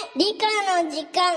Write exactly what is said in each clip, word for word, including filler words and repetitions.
理科の時間。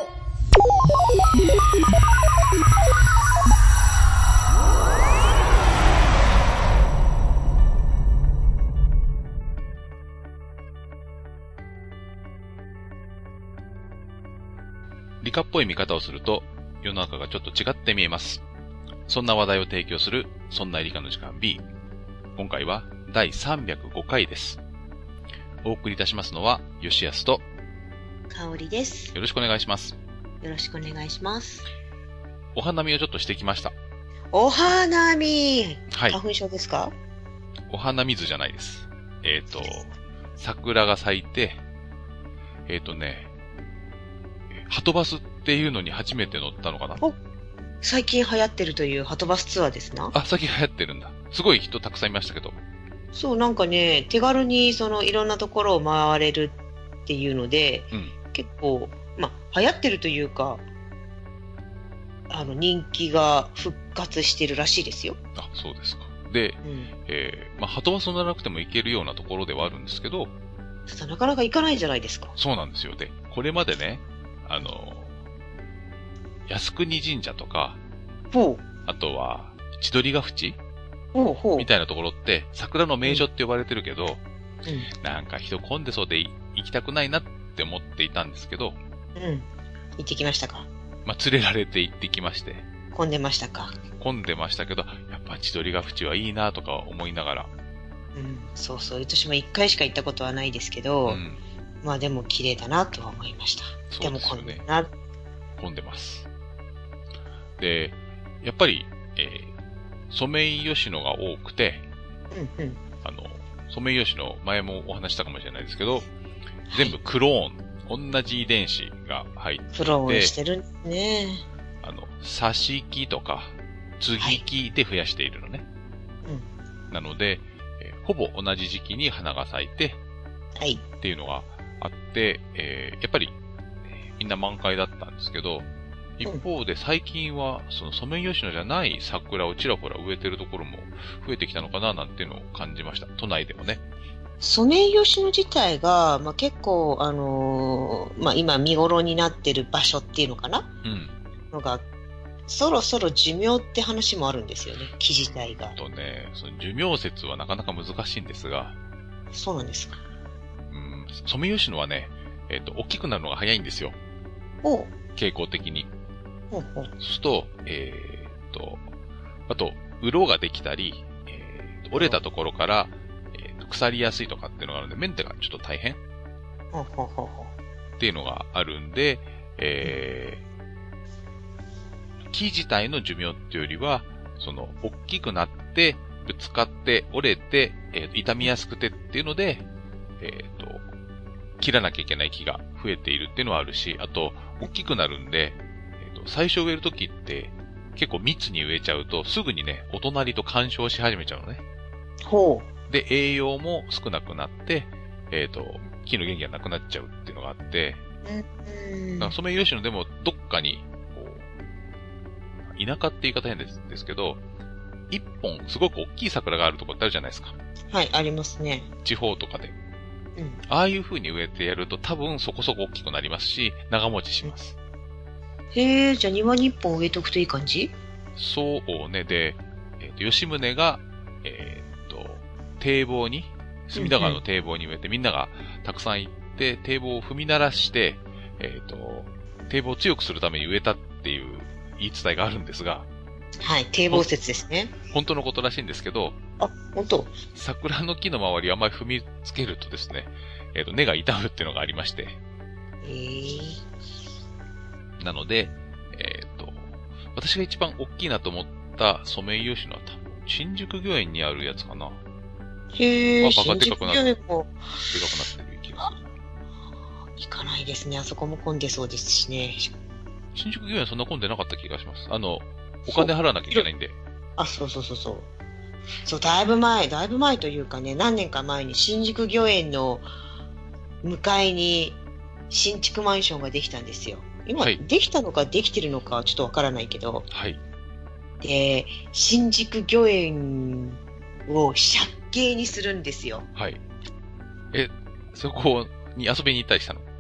理科っぽい見方をすると世の中がちょっと違って見えます。そんな話題を提供するそんな理科の時間 B。今回はだいさんびゃくごかいです。お送りいたしますのは吉安と香りです。 よろしくお願いします。 よろしくお願いします。 お花見をちょっとしてきました。 お花見、 はい。 花粉症ですか？ お花見ずじゃないです。えっと、桜が咲いて、えっとね、ハトバスっていうのに初めて乗ったのかな。 お、最近流行ってるというハトバスツアーですな。 あ、最近流行ってるんだ。すごい人たくさんいましたけど。 そう、なんかね、手軽にそのいろんなところを回れるっていうので、 うん、 結構、まあ、流行ってるというか、あの、人気が復活してるらしいですよ。 あ、そうですか。で、うん、えー、まあ、ハトバス乗らなくても行けるようなところではあるんですけど、 ただなかなか行かないじゃないですか。 そうなんですよ。で、これまでね、あの、靖国神社とか、 ほう。 あとは、千鳥ヶ淵ほうほう。 みたいなところって、桜の名所って呼ばれてるけど、 うん、 なんか人混んでそうで行きたくないなって思っていたんですけど、 うん。行ってきましたか？ まあ、連れられて行ってきまして。 混んでましたか？ 混んでましたけど、やっぱ千鳥ヶ淵はいいなとか思いながら。 うん、そうそう。私も一回しか行ったことはないですけど、うん、まあでも綺麗だなとは思いました。 そうですよね。 でも混んでるな。 混んでます。で、やっぱり、えー、ソメイヨシノが多くて、 うんうん、 あの、ソメイヨシノ、前もお話したかもしれないですけど、全部クローン、同じ遺伝子が入ってて、 クローンしてるね。 あの、挿し木とか、接ぎ木で増やしているのね。 はい、 うん、なので、えー、ほぼ同じ時期に花が咲いて、 はい。 っていうのがあって、えー、やっぱり、えー、みんな満開だったんですけど、一方で最近は、そのソメイヨシノじゃない桜をちらほら植えてるところも増えてきたのかななんていうのを感じました。都内でもね。 ソメイヨシノ自体が、まあ、結構、あのー、まあ、今見頃になってる場所っていうのかな、 うん。 のが、そろそろ寿命って話もあるんですよね、木自体が。 とね、その寿命説はなかなか難しいんですが。 そうなんですか。 うん、ソメイヨシノはね、えっと、大きくなるのが早いんですよ。 おう。 傾向的に。 ほうほう。 そうすると、えー、っと、あと、鱗ができたり、えー、折れたところから、えー、腐りやすいとかっていうのがあるんで、メンテがちょっと大変ほうほうほうほうっていうのがあるんで、えー、木自体の寿命っていうよりは、その、大きくなって、ぶつかって、折れて、えー、傷みやすくてっていうので、えー、っと、切らなきゃいけない木が増えているっていうのはあるし、あと、大きくなるんで、最初植えるときって結構密に植えちゃうとすぐにね、お隣と干渉し始めちゃうのね。 ほう。で、栄養も少なくなって、えっと、木の元気がなくなっちゃうっていうのがあって、 うん。 だからソメイヨシノでもどっかに、こう、田舎って言い方変ですですけど、一本すごく大きい桜があるとこってあるじゃないですか。 はい、ありますね。 地方とかで。 うん。 ああいう風に植えてやると多分そこそこ大きくなりますし、長持ちします。 へえ、じゃあ庭に一本植えとくといい感じ？ そうね。で、えっと、吉宗が、えー、っと、堤防に、隅田川の堤防に植えて、うんうん、みんながたくさん行って、堤防を踏み鳴らして、えー、っと、堤防を強くするために植えたっていう言い伝えがあるんですが。 はい、堤防説ですね。 本当のことらしいんですけど。 あ、本当？ 桜の木の周りをあまり踏みつけるとですね、えー、っと、根が傷むっていうのがありまして。 へー。 なので、えっと、私が一番大きいなと思ったソメイヨシノは多分、新宿御苑にあるやつかな。 へー、 バカでかくなって、でかくなもってる気がする。 行かないですね。あそこも混んでそうですしね。 新宿御苑そんな混んでなかった気がします。あの、お金払わなきゃいけないんで。 あ、そうそうそうそう。そう、だいぶ前、だいぶ前というかね、何年か前に新宿御苑の向かいに新築マンションができたんですよ。今、はい、できたのかできてるのかちょっとわからないけど。 はい。 で、新宿御苑を借景にするんですよ。 はい。え、そこに遊びに行ったりしたの？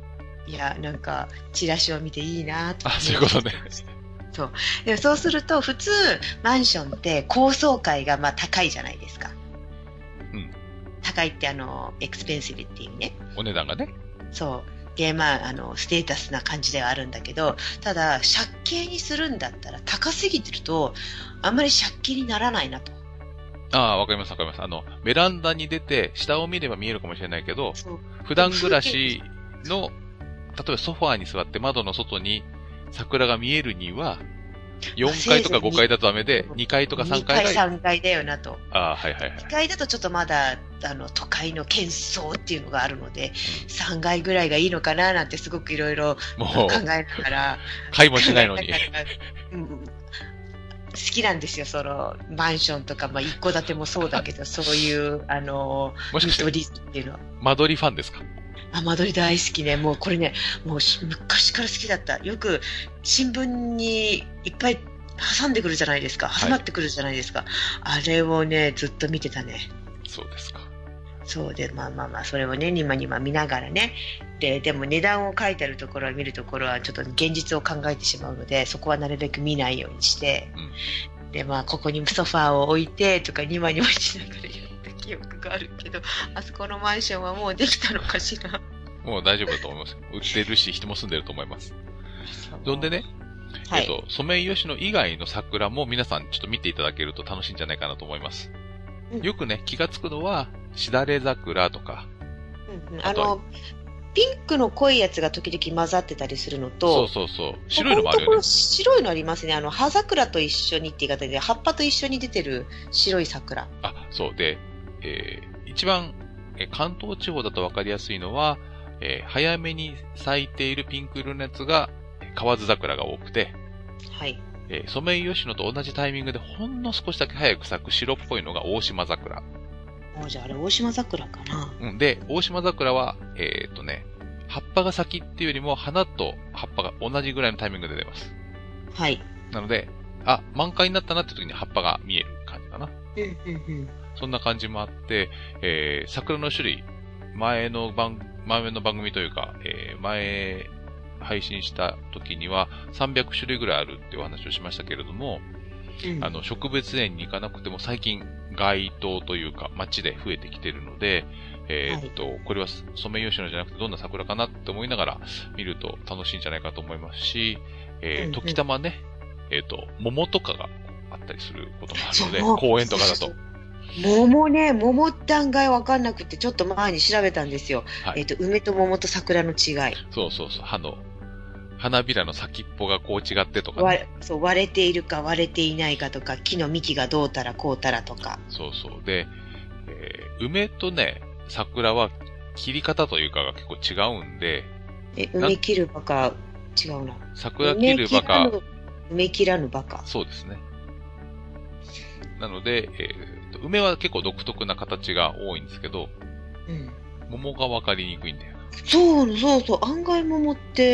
いや、なんか、チラシを見ていいなと。 あ、そういうことね。 そう。でそうすると、普通、マンションって高層階がまあ高いじゃないですか。 うん。 高いってあの、エクスペンシブっていうね。 お値段がね。 そう。で、まあ、あの、ステータスな感じではあるんだけど、ただ、借景にするんだったら高すぎてると、あんまり借景にならないなと。 ああ、わかりますわかります。あの、ベランダに出て、下を見れば見えるかもしれないけど、 そう普段暮らしの、例えばソファーに座って窓の外に桜が見えるには、よんかいとかごかいだとダメで、にかいとかさんかいが。 にかいさんかいだよなと。 ああ、はいはいはい。 にかいだとちょっとまだ、あの、都会の喧騒っていうのがあるので、さんがいぐらいがいいのかななんてすごくいろいろ考えながら。 買いもしないのに。 うん、好きなんですよ、その、マンションとか、まあ、一戸建てもそうだけど、そういう、あの、 もしかして間取りっていうのは。 間取りファンですか？ あ、間取り大好きね。もうこれね、もう昔から好きだった。よく、新聞にいっぱい挟んでくるじゃないですか。挟まってくるじゃないですか。はい、あれをね、ずっと見てたね。 そうですか。 そうで、まあまあまあ、それをね、にまにま見ながらね。で、でも値段を書いてあるところは見るところはちょっと現実を考えてしまうので、そこはなるべく見ないようにして、うん、で、まあ、ここにソファーを置いてとかにまにましながらやった記憶があるけど、あそこのマンションはもうできたのかしら。 もう大丈夫だと思います。売ってるし、人も住んでると思います。そんでね、はい、えっと、ソメイヨシノ以外の桜も皆さんちょっと見ていただけると楽しいんじゃないかなと思います。うん、よくね、気がつくのは、しだれ桜とか。 うんうん、あの、ピンクの濃いやつが時々混ざってたりするのと、 そうそうそう。白いのもあるよね。 白いのありますね。あの、葉桜と一緒にって言い方で、葉っぱと一緒に出てる白い桜。 あ、そうで、えー、一番、えー、関東地方だと分かりやすいのは、えー、早めに咲いているピンク色のやつが、河津桜が多くて、 はい。 えー、ソメイヨシノと同じタイミングでほんの少しだけ早く咲く白っぽいのが大島桜。 あ、じゃああれ大島桜かな。 うん。で、大島桜は、えー、っとね、葉っぱが先っていうよりも花と葉っぱが同じぐらいのタイミングで出ます。 はい。 なので、あ、満開になったなって時に葉っぱが見える感じかな。 うんうんうん。 そんな感じもあって、えー、桜の種類、前の番、前の番組というか、えー、前、配信した時にはさんびゃくしゅるいぐらいあるっていうお話をしましたけれども、うん、あの、植物園に行かなくても最近街頭というか街で増えてきてるので、えー、っと、はい、これはソメイヨシノじゃなくてどんな桜かなって思いながら見ると楽しいんじゃないかと思いますし、えー、うんうん、時たまね、えー、っと、桃とかがあったりすることもあるので、公園とかだと。 桃ね、桃って案外わかんなくて、ちょっと前に調べたんですよ。はい、えっと、梅と桃と桜の違い。 そうそうそう、葉の、花びらの先っぽがこう違ってとかね。 そう、割れているか割れていないかとか、木の幹がどうたらこうたらとか。 そうそう。で、えー、梅とね、桜は切り方というかが結構違うんで。 え、梅切るバカ、違うな。 桜切るバカ。 梅切らぬバカ。 そうですね。なので、えー、梅は結構独特な形が多いんですけど、うん、桃が分かりにくいんだよ。 そうそうそう、案外桃って、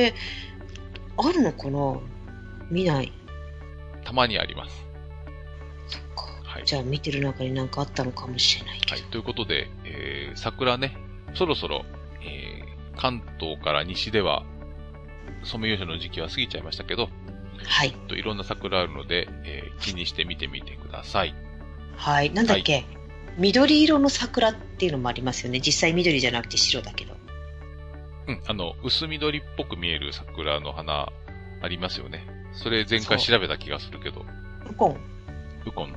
あるのかな？見ない。 たまにあります。 そっか。はい、じゃあ見てる中に何かあったのかもしれないけど。 はい。ということで、えー、桜ね、そろそろ、えー、関東から西では、ソメイヨシノの時期は過ぎちゃいましたけど、 はい。 といろんな桜あるので、えー、気にして見てみてください。 はい。なんだっけ、はい、緑色の桜っていうのもありますよね。実際緑じゃなくて白だけど。 うん、あの、薄緑っぽく見える桜の花ありますよね。それ前回調べた気がするけど。 ウコン。 ウコン。うん。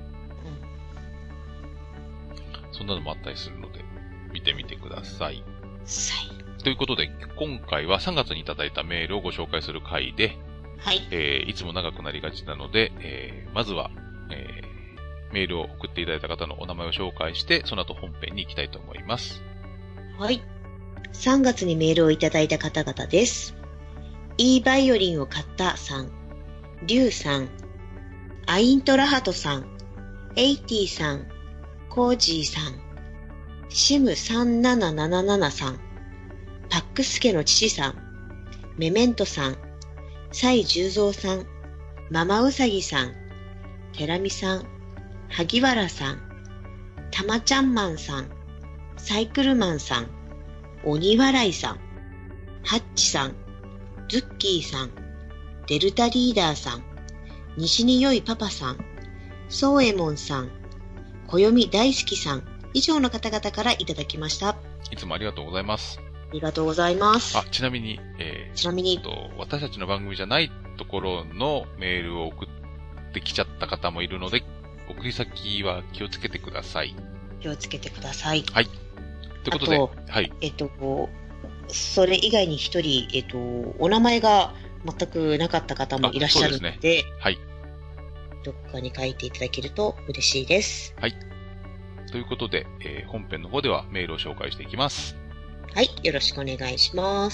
そんなのもあったりするので、見てみてください。 はい。 ということで、今回はさんがつにいただいたメールをご紹介する回で、 はい。 えー、いつも長くなりがちなので、えー、まずは、えー、メールを送っていただいた方のお名前を紹介して、その後本編に行きたいと思います。 はい。さんがつにメールをいただいた方々です。いいバイオリンを買ったさん、リュウさん、アイントラハトさん、エイティさん、コージーさん、シムさんななななななさん、パックスケの父さん、メメントさん、サイジュウゾウさん、ママウサギさん、テラミさん、萩原さん、たまちゃんマンさん、サイクルマンさん、鬼笑いさん、 ハッチさん、ズッキーさん、デルタリーダーさん、西によいパパさん、ソーエモンさん、小読大好きさん、以上の方々からいただきました。 いつもありがとうございます。 ありがとうございます。 あ、ちなみに、えー、 ちなみに、 と私たちの番組じゃないところのメールを送ってきちゃった方もいるので、送り先は気をつけてください。 気をつけてください。 はい。ということで、はい。 えっと、それ以外に一人、えっと、お名前が全くなかった方もいらっしゃるので、でね、 はい。 どこかに書いていただけると嬉しいです。 はい。ということで、えー、本編の方ではメールを紹介していきます。 はい。よろしくお願いします。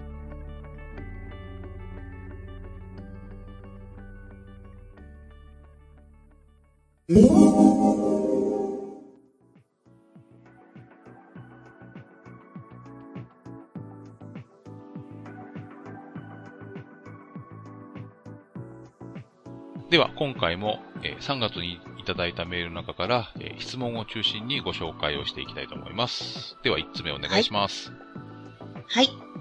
では、今回も、えー、さんがつにいただいたメールの中から、えー、質問を中心にご紹介をしていきたいと思います。では、いつつめお願いします。 はい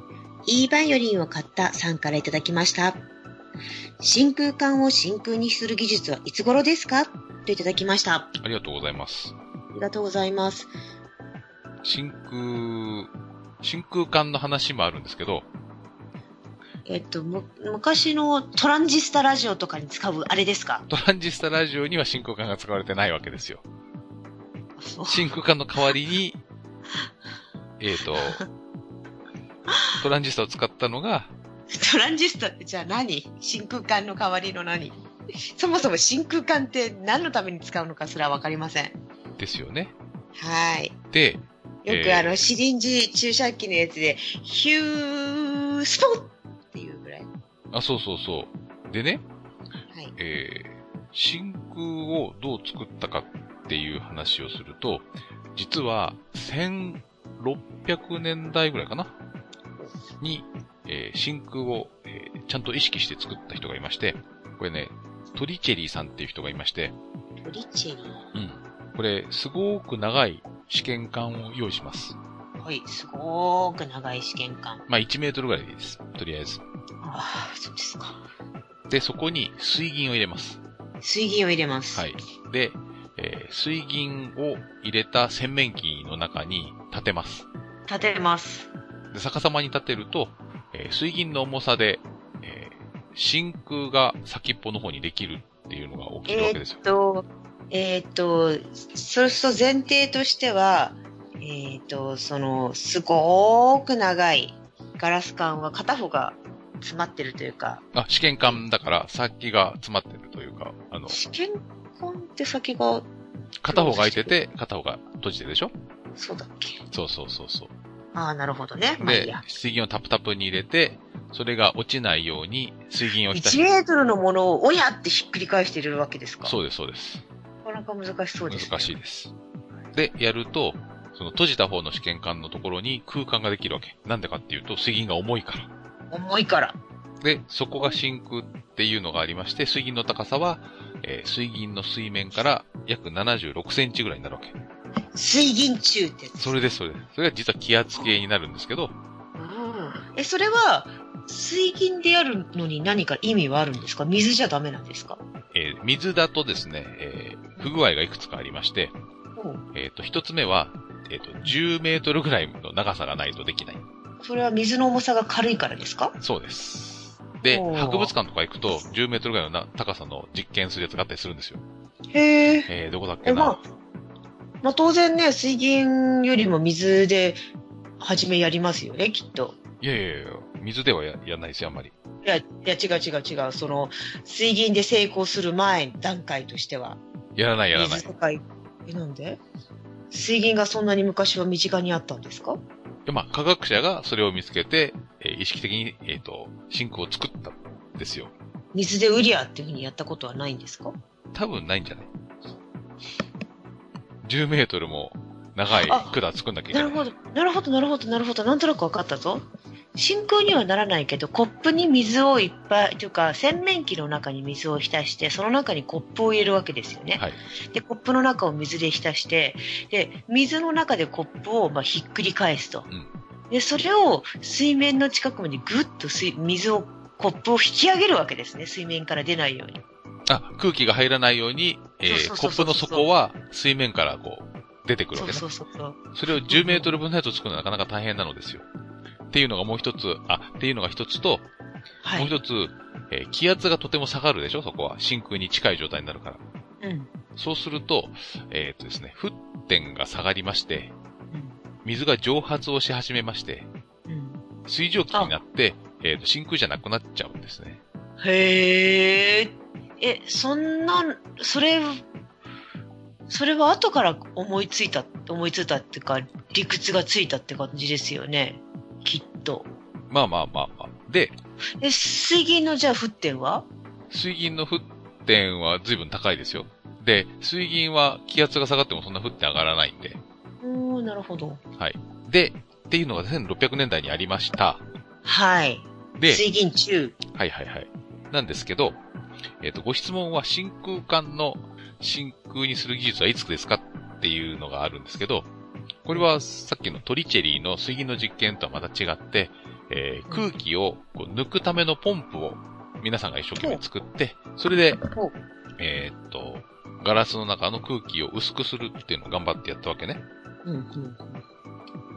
。E バイオリンを買ったさんからいただきました。真空管を真空にする技術はいつ頃ですかといただきました。 ありがとうございます。 ありがとうございます。 真空、真空管の話もあるんですけど、 えっと、む、昔のトランジスタラジオとかに使うあれですか？ トランジスタラジオには真空管が使われてないわけですよ。真空管の代わりに、えっと、トランジスタを使ったのが、 トランジスタってじゃあ何？真空管の代わりの何？そもそも真空管って何のために使うのかすらわかりません。 ですよね。 はい。 で、 よくあの、シリンジ注射器のやつで、ヒュースポッっていうぐらい。 あ、そうそうそう。でね、 はい。 えー、真空をどう作ったかっていう話をすると、実はせんろっぴゃくねんだいぐらいかなに、えー、真空を、えー、ちゃんと意識して作った人がいまして、これね、トリチェリーさんっていう人がいまして、 トリチェリー？ うん。これ、すごく長い試験管を用意します。 はい、すごーく長い試験管。 まあ、いちメートルぐらいでいいです。とりあえず。 ああ、そうですか。 で、そこに水銀を入れます。 水銀を入れます。 はい。で、えー、水銀を入れた洗面器の中に立てます。 立てます。 で、逆さまに立てると、えー、水銀の重さで、えー、真空が先っぽの方にできるっていうのが起きるわけですよ。 えー、っと、えー、っと、そうすると前提としては、えー、っと、その、すごーく長いガラス管は片方が詰まってるというか。 あ、試験管だから先が詰まってるというか、あの。 試験管って先が。 片方が開いてて、片方が閉じてるでしょ？ そうだっけ？ そうそうそうそう。 ああ、なるほどね。 で、まあ、水銀をタプタプに入れて、それが落ちないように水銀を浸して。 いちメートルのものをおやってひっくり返しているわけですか？ そうです、そうです。 なかなか難しそうですね。 難しいです。で、やると、その閉じた方の試験管のところに空間ができるわけ。なんでかっていうと、水銀が重いから。 重いから。 で、そこが真空っていうのがありまして、水銀の高さは、えー、水銀の水面から約ななじゅうろくセンチぐらいになるわけ。 水銀柱ってやつ。 それです、それです。それが実は気圧計になるんですけど。 うん。え、それは、水銀でやるのに何か意味はあるんですか？水じゃダメなんですか？ えー、水だとですね、えー、不具合がいくつかありまして、えっと、一つ目は、えっと、じゅうメートルぐらいの長さがないとできない。 それは水の重さが軽いからですか？ そうです。で、博物館とか行くと、じゅうメートルぐらいのな高さの実験するやつがあったりするんですよ。 へー。 えー、どこだっけな。 まあ、まあ、当然ね、水銀よりも水で、初めやりますよね、きっと。 いやいやいや、水では や, やんないですよ、あんまり。 いや、いや、違う違う違う。その、水銀で成功する前、段階としては。 やらないやらない。 水とか、え、なんで？水銀がそんなに昔は身近にあったんですか？ で、まあ、科学者がそれを見つけて、えー、意識的に、えっと、真空を作ったんですよ。 水でウリアっていうふうにやったことはないんですか？ 多分ないんじゃない？じゅうメートルも長い管作んなきゃいけない。 なるほど、なるほど、なるほど、なるほど。なんとなく分かったぞ。真空にはならないけど、コップに水をいっぱい、というか、洗面器の中に水を浸して、その中にコップを入れるわけですよね。 はい。 で、コップの中を水で浸して、で、水の中でコップをまあひっくり返すと。 うん。 で、それを水面の近くまでぐっと水、水を、コップを引き上げるわけですね。水面から出ないように。 あ、空気が入らないように、えー、コップの底は水面からこう、出てくるわけね。 そうそうそうそう。 それをじゅうメートル分のやつを作るのはなかなか大変なのですよ。っていうのがもう一つ、あ、っていうのが一つと、はい、もう一つ、えー、気圧がとても下がるでしょ、そこは。真空に近い状態になるから。うん。そうすると、えー、っとですね、沸点が下がりまして、うん、水が蒸発をし始めまして、うん、水蒸気になって、えー、っと、真空じゃなくなっちゃうんですね。 へー。え、そんな、それ、それは後から思いついた、思いついたっていうか、理屈がついたって感じですよね。きっと。 まあまあまあまあ。で、 え、水銀のじゃあ沸点は？ 水銀の沸点は随分高いですよ。で、水銀は気圧が下がってもそんな沸点上がらないんで。 おー、なるほど。 はい。で、っていうのがせんろっぴゃくねんだいにありました。 はい。で、水銀中。 はいはいはい。なんですけど、えっと、ご質問は真空管の真空にする技術はいつですかっていうのがあるんですけど、これはさっきのトリチェリーの水銀の実験とはまた違って、えー、空気をこう抜くためのポンプを皆さんが一生懸命作って、それで、えー、っと、ガラスの中の空気を薄くするっていうのを頑張ってやったわけね。うんうん、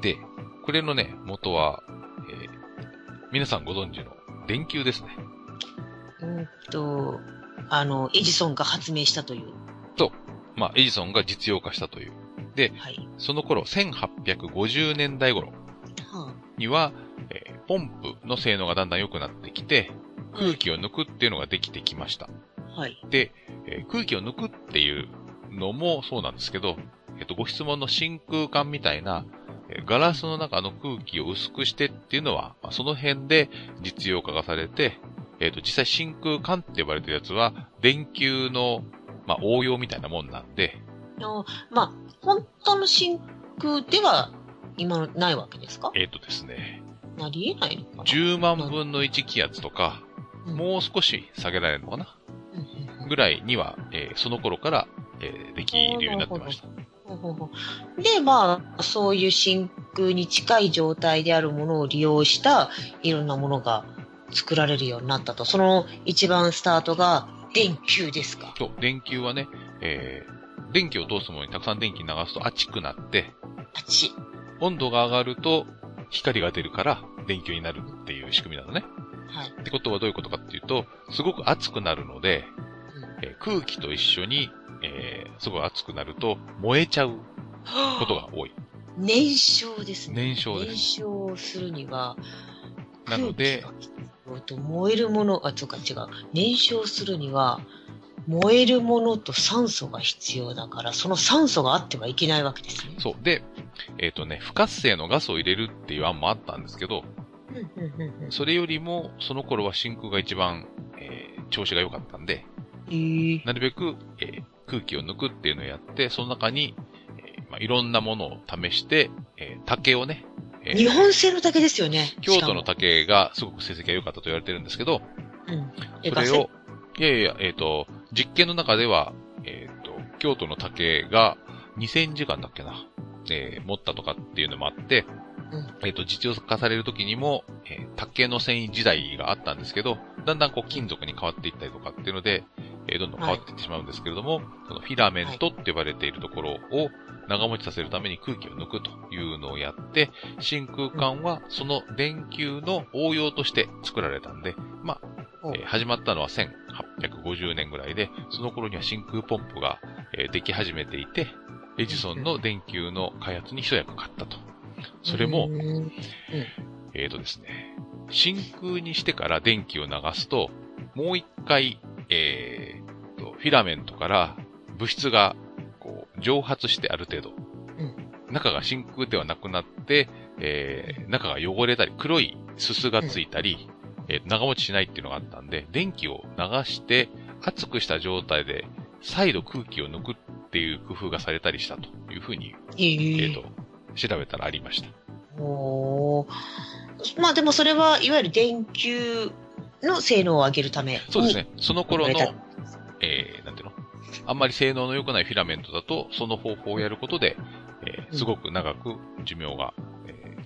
で、これのね、元は、えー、皆さんご存知の電球ですね。 うんと、あの、エジソンが発明したという。 そう。まあ、エジソンが実用化したという。で、はい、その頃、せんはっぴゃくごじゅうねんだい頃には、えー、ポンプの性能がだんだん良くなってきて、空気を抜くっていうのができてきました。はい。で、えー、空気を抜くっていうのもそうなんですけど、えっと、ご質問の真空管みたいな、えー、ガラスの中の空気を薄くしてっていうのは、まあ、その辺で実用化がされて、えっと、実際真空管って呼ばれてるやつは、電球の、まあ、応用みたいなもんなんで。 あまあ、本当の真空では今ないわけですか？ えっとですね。 ありえないのかな？ じゅうまんぶんのいち気圧とか、うん、もう少し下げられるのかな、うん、ぐらいには、えー、その頃から、えー、できるようになってました。 で、まあ、そういう真空に近い状態であるものを利用したいろんなものが作られるようになったと。その一番スタートが電球ですか？ そう、電球はね、えー、電気を通すものにたくさん電気流すと熱くなって、 熱温度が上がると光が出るから電球になるっていう仕組みなのね。はい。ってことはどういうことかっていうと、すごく熱くなるので、うんえー、空気と一緒に、えー、すごい熱くなると燃えちゃうことが多い。 燃焼ですね。 燃焼です。 燃焼するには、 なので、 燃えるもの、あ、そうか違う。燃焼するには、燃えるものと酸素が必要だから、その酸素があってはいけないわけですね。 そう。で、えっとね、不活性のガスを入れるっていう案もあったんですけど、それよりも、その頃は真空が一番、えー、調子が良かったんで、えー、なるべく、えー、空気を抜くっていうのをやって、その中に、えーまあ、いろんなものを試して、えー、竹をね、 えー、日本製の竹ですよね。 京都の竹がすごく成績が良かったと言われてるんですけど、うん、それを、いやいや、えっと、実験の中では、えっと、京都の竹がにせんじかんだっけな、えー、持ったとかっていうのもあって、うん、えっと、実用化される時にも、えー、竹の繊維時代があったんですけど、だんだんこう金属に変わっていったりとかっていうので、えー、どんどん変わっていってしまうんですけれども、はい、そのフィラメントって呼ばれているところを長持ちさせるために空気を抜くというのをやって、真空管はその電球の応用として作られたんで、まあ、えー、始まったのはせんはっぴゃくごじゅうねんぐらいで、その頃には真空ポンプが、えー、でき始めていて、エジソンの電球の開発に一役買ったと。それも、えーとですね、真空にしてから電気を流すと、もう一回、えーと、フィラメントから物質がこう蒸発してある程度、中が真空ではなくなって、えー、中が汚れたり、黒いすすがついたり、えー、長持ちしないっていうのがあったんで、電気を流して熱くした状態で再度空気を抜くっていう工夫がされたりしたというふうに、えーと、調べたらありました。 おー。まあでもそれはいわゆる電球の性能を上げるために。 そうですね。その頃の、えー、なんていうのあんまり性能の良くないフィラメントだと、その方法をやることで、えー、すごく長く寿命が、えー、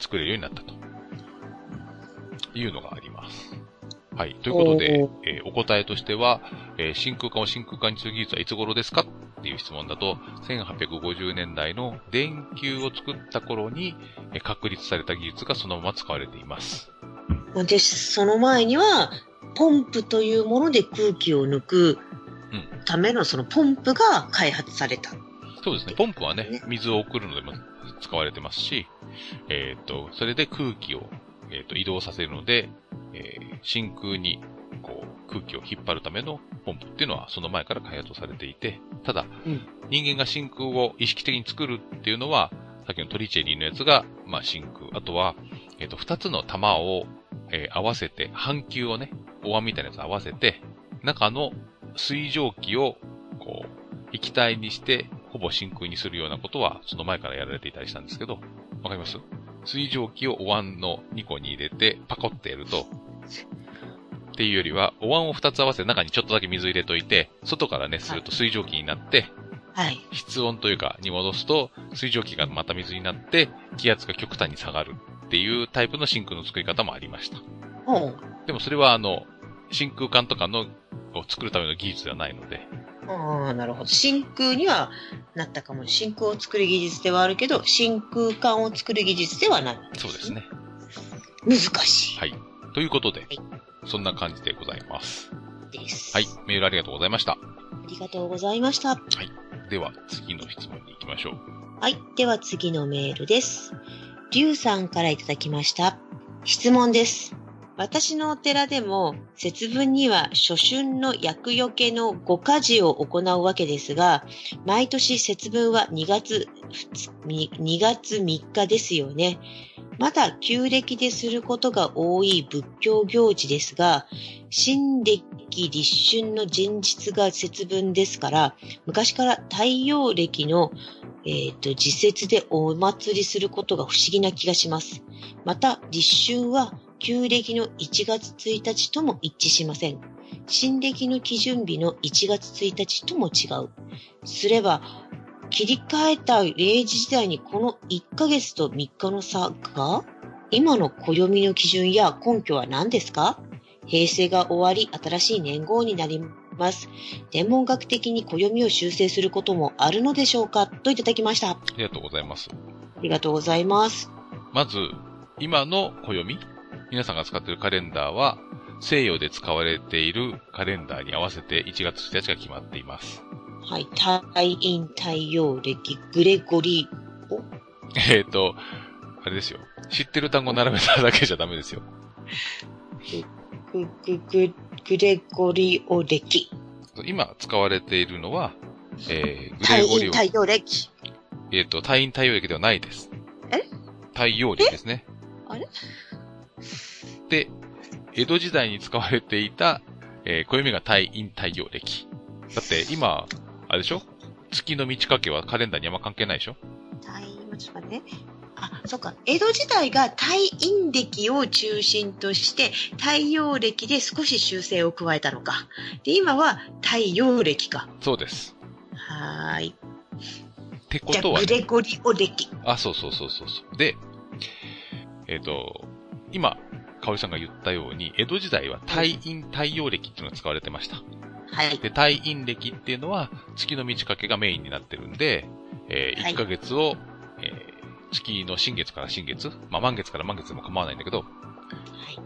作れるようになったというのがあります。はい。ということで、えー、お答えとしては、えー、真空管を真空管にする技術はいつ頃ですかっていう質問だと、せんはっぴゃくごじゅうねんだいの電球を作った頃に、えー、確立された技術がそのまま使われています。 で、その前には、ポンプというもので空気を抜くためのそのポンプが開発された。 そうですね。ポンプはね、水を送るのでも使われてますし、えっと、それで空気を、えっと、移動させるので、えー、真空にこう空気を引っ張るためのポンプっていうのはその前から開発されていて、ただ、うん、人間が真空を意識的に作るっていうのは、さっきのトリチェリーのやつが、まあ真空。あとは、えっと、二つの玉を、えー、合わせて、半球をね、お椀みたいなやつ合わせて、中の水蒸気を、こう、液体にして、ほぼ真空にするようなことは、その前からやられていたりしたんですけど、わかります？水蒸気をお椀のにこに入れて、パコってやると、っていうよりは、お椀をふたつ合わせて中にちょっとだけ水入れといて、外から熱すると水蒸気になって、はい。室温というか、に戻すと、水蒸気がまた水になって、気圧が極端に下がるっていうタイプの真空の作り方もありました。うん。でもそれはあの、真空管とかの、を作るための技術ではないので。 ああ、なるほど。真空にはなったかも。真空を作る技術ではあるけど、真空管を作る技術ではない、ね。 そうですね。 難しい。 はい。ということで、はい、そんな感じでございます。です。はい。メールありがとうございました。ありがとうございました。はい。 では、次の質問に行きましょう。 はい。では、次のメールです。リュウさんからいただきました。質問です。私のお寺でも節分には初春の厄除けのご家事を行うわけですが、毎年節分はにがつみっかですよね。まだ旧暦ですることが多い仏教行事ですが、新暦立春の前日が節分ですから、昔から太陽暦のえっと、時節でお祭りすることが不思議な気がします。また、立春は旧暦のいちがつついたちとも一致しません。新暦の基準日のいちがつついたちとも違う。すれば、切り替えたれいじ時代にこのいっかげつとみっかの差が、今の暦の基準や根拠は何ですか？平成が終わり、新しい年号になります。天文学的に暦を修正することもあるのでしょうか？といただきました。ありがとうございます。 ありがとうございます。 まず、今の暦、皆さんが使っているカレンダーは、西洋で使われているカレンダーに合わせていちがつついたちが決まっています。 はい。太陰太陽暦、グレゴリー、おえっと、あれですよ。知ってる単語並べただけじゃダメですよ。 グ、グ、グ、グレゴリオ暦。 今使われているのは、えー、グレゴリオ。 太陰太陽暦。 えっと、太陰太陽暦ではないです。 え太陽暦ですね。 あれで、江戸時代に使われていた、えー、暦が太陰太陽暦。だって今、あれでしょ？月の満ち欠けはカレンダーにあんま関係ないでしょ？ 太陰、ちょっと待って。あ、そっか。江戸時代が太陰暦を中心として、太陽暦で少し修正を加えたのか。で、今は太陽暦か。 そうです。 はーい。 ってことは、ね、 グレゴリオ暦。 あ、そうそうそうそうそう。で、えっと、今、かおりさんが言ったように、江戸時代は太陰太陽暦っていうのが使われてました。 はい。 で、太陰暦っていうのは月の満ち欠けがメインになってるんで、えー、いっかげつを、はい、えー、月の新月から新月、まあ満月から満月でも構わないんだけど、はい、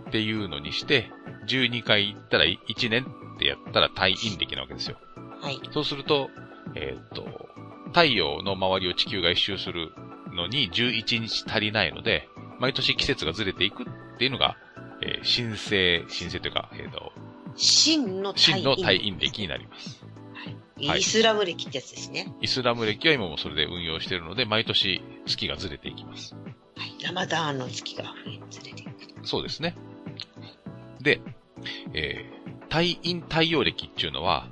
っていうのにして、じゅうにかい行ったらいちねんってやったら太陰暦なわけですよ。 はい。 そうすると、えー、っと、太陽の周りを地球が一周するのにじゅういちにち足りないので、毎年季節がずれていくっていうのが、えー、新星、新星というか、えー、っと、 真の太陰暦。真の太陰暦になります。 はい。イスラム暦ってやつですね。 イスラム暦は今もそれで運用しているので、毎年月がずれていきます。 はい。ラマダーンの月がずれていく。 そうですね。で、えー、太陰太陽暦っていうのは、はい、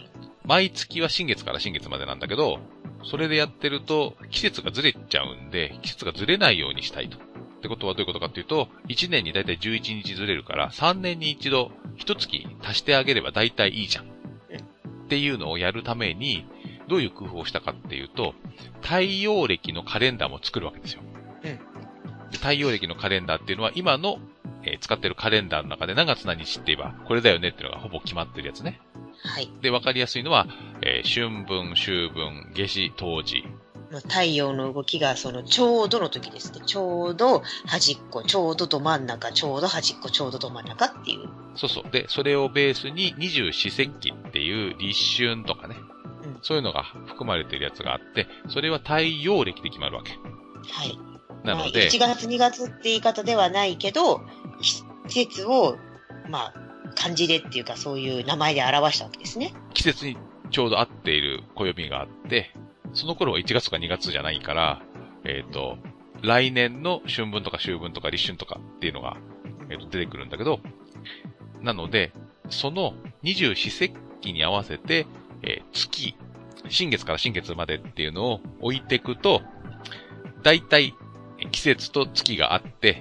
毎月は新月から新月までなんだけど、それでやってると季節がずれちゃうんで、季節がずれないようにしたいと。ってことはどういうことかっていうと、いちねんにだいたいじゅういちにちずれるから、さんねんに一度、いちがつ足してあげればだいたいいいじゃん。っていうのをやるために、どういう工夫をしたかっていうと、太陽暦のカレンダーも作るわけですよ。 で、太陽暦のカレンダーっていうのは今の、えー使ってるカレンダーの中で何月何日って言えばこれだよねっていうのがほぼ決まってるやつね。 はい。 で、わかりやすいのは、えー春分、秋分、夏至、冬至。 まあ太陽の動きがそのちょうどの時ですね。ちょうど端っこ、ちょうどど真ん中、ちょうど端っこ、ちょうどど真ん中っていう。 そうそう。で、それをベースに二十四節気っていう立春とかね。 うん。 そういうのが含まれてるやつがあって、それは太陽暦で決まるわけ。 はい。 なので、 まあ、いちがつにがつって言い方ではないけど、季節を、まあ、漢字でっていうかそういう名前で表したわけですね。 季節にちょうど合っている暦があって、その頃はいちがつとかにがつじゃないから、えっと、来年の春分とか秋分とか立春とかっていうのが、えっと、出てくるんだけど、なので、その二十四節気に合わせて、えー月、新月から新月までっていうのを置いていくと、だいたい季節と月があって、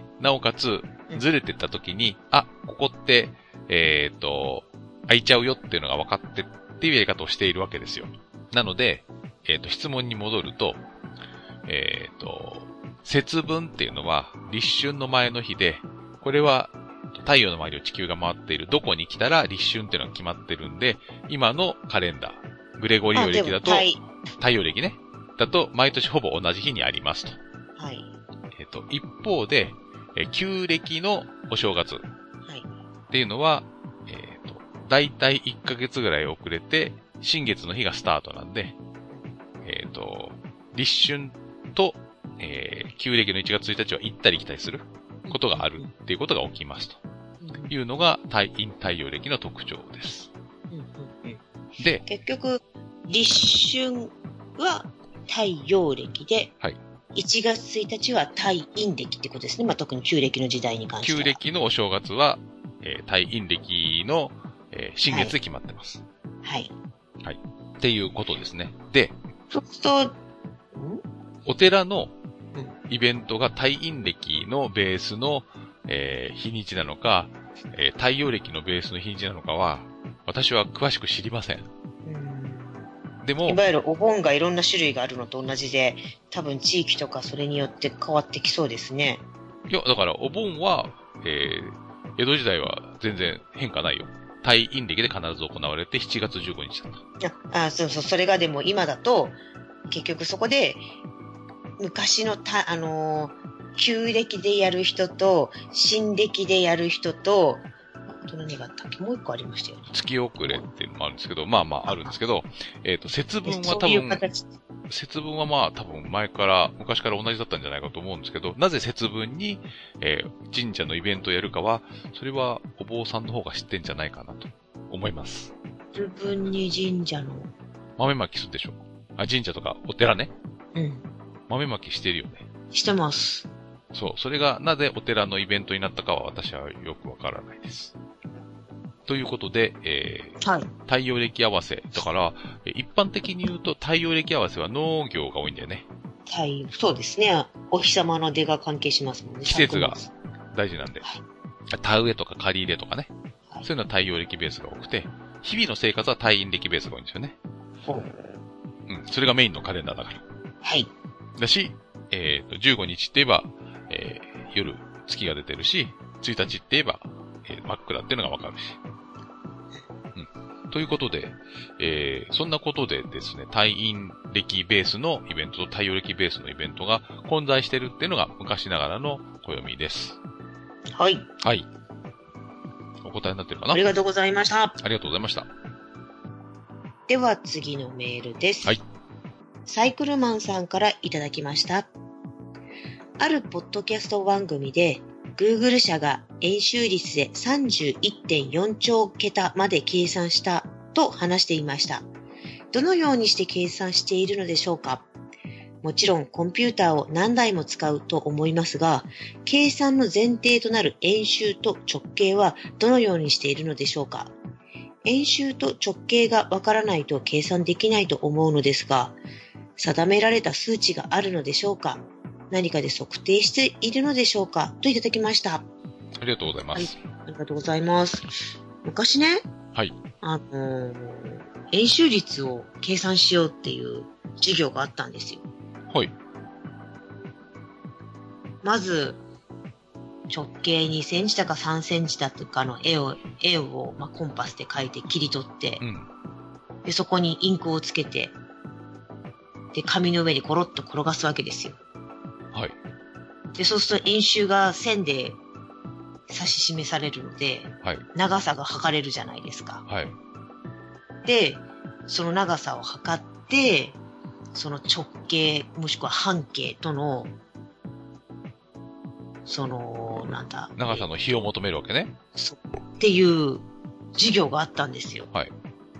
なおかつずれてった時に、あ、ここって、えっと、空いちゃうよっていうのが分かってっていうやり方をしているわけですよ。なので、えっと、質問に戻ると、えっと、節分っていうのは立春の前の日で、これは太陽の周りを地球が回っているどこに来たら立春っていうのが決まってるんで、今のカレンダー、グレゴリオ暦だと、太陽暦ね。だと、毎年ほぼ同じ日にありますと。 はい。 えっと、一方で、え旧暦のお正月。 はい。 っていうのは、えっと、だいたいいっかげつぐらい遅れて、新月の日がスタートなんで、えっと、立春と、えー、旧暦のいちがつついたちは行ったり来たりすることがあるっていうことが起きますというのが太陰太陽暦の特徴です。 うんうんうん、 で、 結局、立春は太陽暦で、 はい、 いちがつついたちは太陰暦ってことですね。まあ、特に旧暦の時代に関しては。 旧暦のお正月は、えー、太陰暦の、えー、新月で決まってます。 はい。 はい。っていうことですね。で、 そうすると、 お寺のイベントが太陰暦のベースの、えー、日にちなのか、えー、太陽暦のベースの日にちなのかは、私は詳しく知りません。 うん、 でも、 いわゆるお盆がいろんな種類があるのと同じで、多分地域とかそれによって変わってきそうですね。 いや、だからお盆は、えー、江戸時代は全然変化ないよ。太陰暦で必ず行われてしちがつじゅうごにちだった。 ああ、そうそう、それがでも今だと、結局そこで、昔のた、あのー、旧暦でやる人と、新暦でやる人と、あと何があったっけ？もう一個ありましたよね。 月遅れっていうのもあるんですけど、まあまああるんですけど、えっと、節分は多そういう分、 形。 節分はまあ多分前から、昔から同じだったんじゃないかと思うんですけど、なぜ節分に、えー、神社のイベントをやるかは、それはお坊さんの方が知ってんじゃないかなと思います。 節分に神社の。 豆まきするでしょ。あ、神社とかお寺ね。 うん。 豆まきしてるよね。 してます。 そう。それがなぜお寺のイベントになったかは私はよくわからないです。ということで、えーはい、 太陽暦合わせ。だから、一般的に言うと太陽暦合わせは農業が多いんだよね。 太陽、そうですね。お日様の出が関係しますもんね。 季節が大事なんで。はい、田植えとか刈り入れとかね。はい、そういうのは太陽暦ベースが多くて、日々の生活は太陰暦ベースが多いんですよね。 ほう。 うん。それがメインのカレンダーだから。 はい。 だし、えっと、じゅうごにちって言えば、えー、夜月が出てるし、ついたちって言えば、えー、真っ暗っていうのがわかるし。うん。ということで、えー、そんなことでですね、太陰暦ベースのイベントと太陽暦ベースのイベントが混在してるっていうのが昔ながらの暦です。 はい。 はい。お答えになってるかな？ ありがとうございました。 ありがとうございました。 では次のメールです。 はい。 サイクルマンさんからいただきました。あるポッドキャスト番組で、Google 社が円周率で さんじゅういってんよんちょうけたまで計算したと話していました。どのようにして計算しているのでしょうか？もちろんコンピューターを何台も使うと思いますが、計算の前提となる円周と直径はどのようにしているのでしょうか？円周と直径がわからないと計算できないと思うのですが、定められた数値があるのでしょうか？何かで測定しているのでしょうか？といただきました。ありがとうございます。 はい、ありがとうございます。昔ね、 はい。 あのー、円周率を計算しようっていう授業があったんですよ。 はい。 まず、 直径にセンチだかさんセンチだとかの絵を、絵を、まあ、コンパスで描いて切り取って、 うん。 で、そこにインクをつけて、で、紙の上にコロッと転がすわけですよ。 はい。 で、そうすると円周が線で指し示されるので、 はい。 長さが測れるじゃないですか。 はい。 で、その長さを測って、その直径、もしくは半径との、その、なんだ。 長さの比を求めるわけね。 そう。っていう授業があったんですよ。 はい。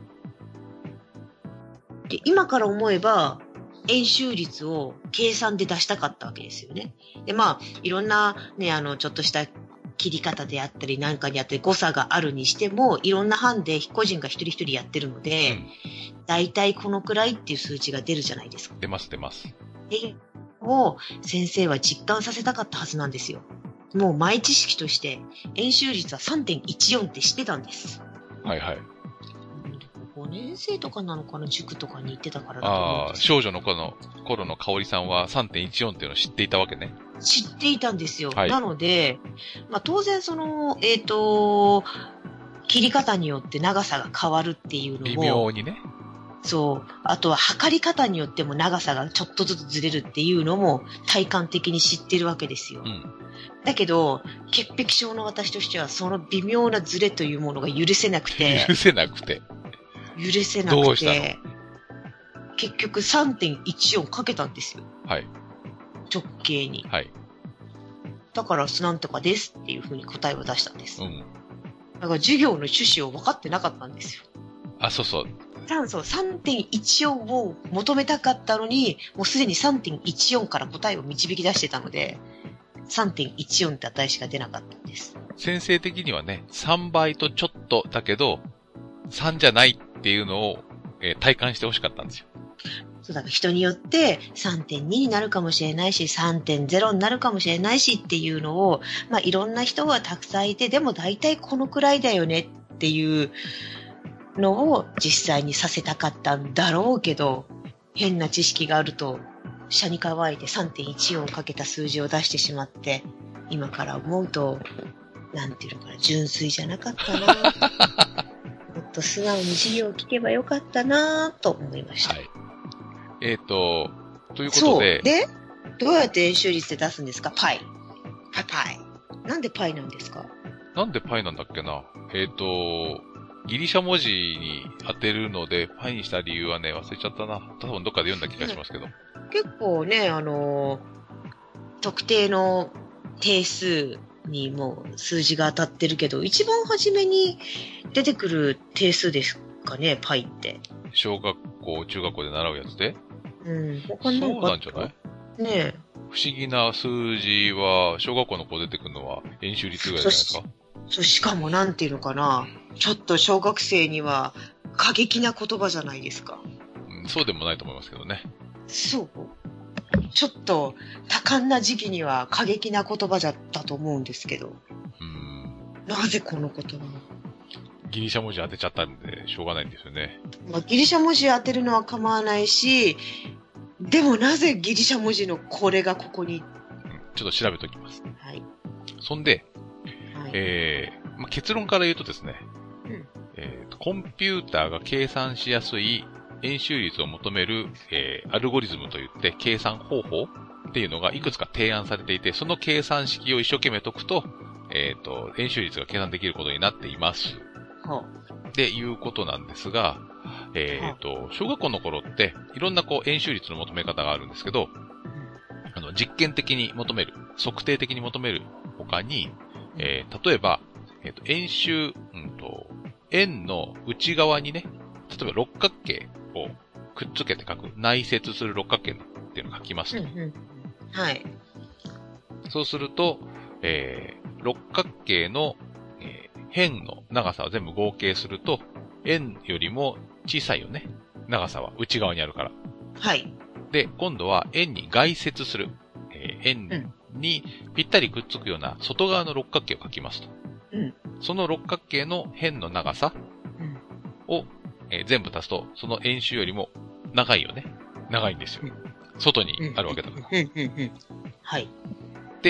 で、今から思えば、円周率を計算で出したかったわけですよね。で、まあ、いろんなね、あの、ちょっとした切り方であったり、なんかにあって誤差があるにしても、いろんな班で個人が一人一人やってるので、 うん。 だいたいこのくらいっていう数値が出るじゃないですか。 出ます、出ます。 で、を先生は実感させたかったはずなんですよ。もう前知識として、円周率は さんてんいちよん って知ってたんです。 はいはい。 ごねん生とかなのかな、塾とかに行ってたからだと思うんああ、 ですけど。 少女の子の頃の香織さんは さんてんいちよん っていうのを知っていたわけね。 知っていたんですよ。 はいなので、まあ当然その、えっ、と、切り方によって長さが変わるっていうの微も、 妙にね。 そう。あとは測り方によっても長さがちょっとずつずれるっていうのも体感的に知ってるわけですよ。 うん。 だけど、潔癖症の私としてはその微妙なズレというものが許せなくて、 許せなくて。 許せなくて、 どうした結局 さんてんいちよん かけたんですよ。 はい。 直径に。 はい。 だから、なんとかですっていうふうに答えを出したんです。 うん。 だから授業の趣旨を分かってなかったんですよ。 あ、そうそう。 酸素 さんてんいちよん を求めたかったのに、もうすでに さんてんいちよん から答えを導き出してたので、さんてんいちよん って値しか出なかったんです。 先生的にはね、さんばいとちょっとだけど、さんじゃないっていうのを、えー体感してほしかったんですよ。 そうだから人によって さんてんに になるかもしれないし、さんてんゼロ になるかもしれないしっていうのを、まあいろんな人がたくさんいて、でも大体このくらいだよねっていうのを実際にさせたかったんだろうけど、変な知識があると、車に乾いて さんてんいちよん をかけた数字を出してしまって、今から思うと、なんていうのかな、純粋じゃなかったなもっと素直に授業を聞けばよかったなと思いました。 はい。えっ、と、というこそう。 とで、 で、どうやって円周率で出すんですか？パイ。パイパイ。なんでパイなんですか？ なんでパイなんだっけな。えっ、と、ギリシャ文字に当てるので、パイにした理由はね、忘れちゃったな。多分どっかで読んだ気がしますけど。 結構ね、あの、特定の定数にもう数字が当たってるけど、一番初めに出てくる定数ですかね、パイって。 小学校、中学校で習うやつで。 うん。 そう他のなんじゃない？ ねえ。 不思議な数字は、小学校の子出てくるのは、円周率ぐらいじゃないですか。 そう、しかもなんていうのかな。ちょっと小学生には過激な言葉じゃないですか。 うん、そうでもないと思いますけどね。 そう。ちょっと多感な時期には過激な言葉だったと思うんですけど。 うーん。 なぜこの言葉を。 ギリシャ文字当てちゃったんで、しょうがないんですよね。 まあ、ギリシャ文字当てるのは構わないし、でもなぜギリシャ文字のこれがここに。 うん、ちょっと調べておきます。 はい。 そんで、 はい、 えーまあ、結論から言うとですね、 うんえーと、コンピューターが計算しやすい円周率を求める、えーアルゴリズムといって計算方法っていうのがいくつか提案されていて、その計算式を一生懸命解くと、えっ、と、円周率が計算できることになっています。 はっていうことなんですが、えっ、と、小学校の頃って、いろんなこう、円周率の求め方があるんですけど、あの、実験的に求める、測定的に求める他に、えー、例えば、えっ、と、円周、うんと、円の内側にね、例えば六角形をくっつけて書く、内接する六角形っていうのを書きますと。 うんうん、はい。 そうすると、えー、六角形の、えー、辺の長さを全部合計すると、円よりも小さいよね。長さは内側にあるから。 はい。 で、今度は円に外接する、えー、円にぴったりくっつくような外側の六角形を書きますと。 うん、 その六角形の辺の長さを、えー、全部足すと、その円周よりも長いよね。長いんですよ。外にあるわけだから。 うんうんうん、はい。 って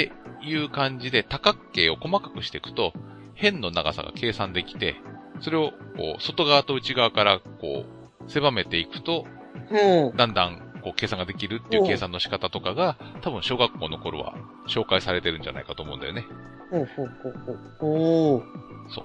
いう感じで多角形を細かくしていくと、辺の長さが計算できて、それをこう外側と内側からこう狭めていくと、だんだんこう計算ができるっていう計算の仕方とかが、多分小学校の頃は紹介されてるんじゃないかと思うんだよね。 ほうほうほうほう。おー。 そう。